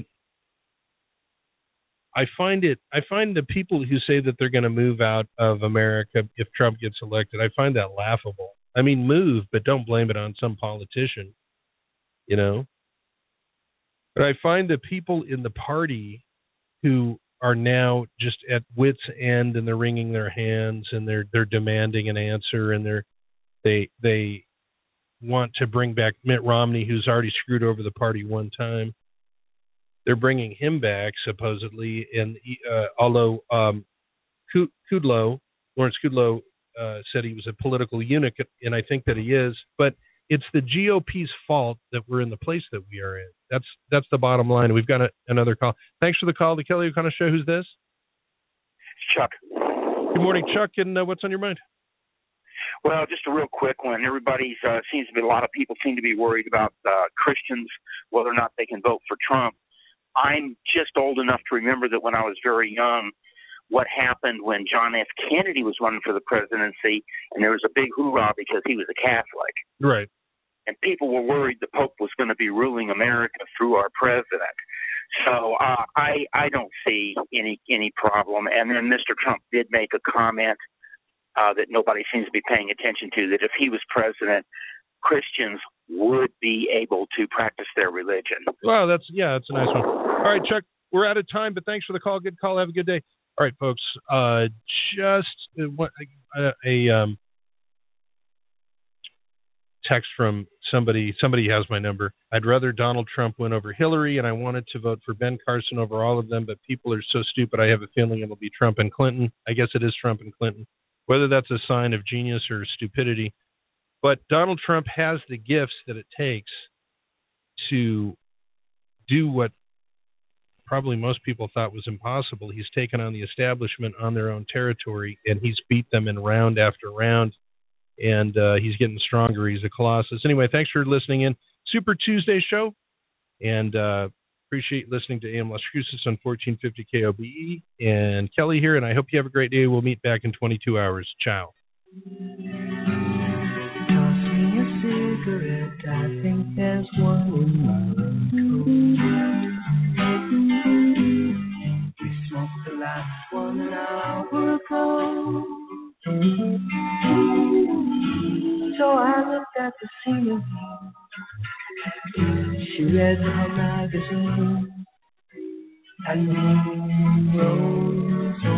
I find it, I find the people who say that they're going to move out of America if Trump gets elected, I find that laughable. I mean, move, but don't blame it on some politician, you know? But I find the people in the party who are now just at wit's end and they're wringing their hands and they're they're demanding an answer, and they're they they want to bring back Mitt Romney, who's already screwed over the party one time. They're bringing him back supposedly, and uh, although um, Kudlow, Lawrence Kudlow, uh, said he was a political eunuch, and I think that he is, but it's the G O P's fault that we're in the place that we are in. That's that's the bottom line. We've got a, another call. Thanks for the call, the Kelly O'Connor Show. Who's this? Chuck. Good morning, Chuck, and uh, what's on your mind? Well, just a real quick one. Everybody's uh, seems to be a lot of people seem to be worried about uh, Christians, whether or not they can vote for Trump. I'm just old enough to remember that when I was very young, what happened when John F. Kennedy was running for the presidency, and there was a big hoorah because he was a Catholic. Right. And people were worried the Pope was going to be ruling America through our president. So uh, I I don't see any any problem. And then Mister Trump did make a comment uh, that nobody seems to be paying attention to, that if he was president, Christians would be able to practice their religion. Well, that's yeah, that's a nice one. All right, Chuck, we're out of time, but thanks for the call. Good call. Have a good day. All right, folks. Uh, just uh, what a, a um, text from somebody. Somebody has my number. I'd rather Donald Trump win over Hillary, and I wanted to vote for Ben Carson over all of them, but people are so stupid. I have a feeling it'll be Trump and Clinton. I guess it is Trump and Clinton. Whether that's a sign of genius or stupidity, but Donald Trump has the gifts that it takes to do what probably most people thought was impossible. He's taken on the establishment on their own territory, and he's beat them in round after round, and uh, he's getting stronger. He's a colossus. Anyway, thanks for listening in. Super Tuesday show, and uh, appreciate listening to A M Las Cruces on fourteen fifty K O B E. And Kelly here, and I hope you have a great day. We'll meet back in twenty-two hours. Ciao. I think there's one in my coat. We smoked the last one an hour ago. So I looked at the scenery. She read her magazine, and moon rose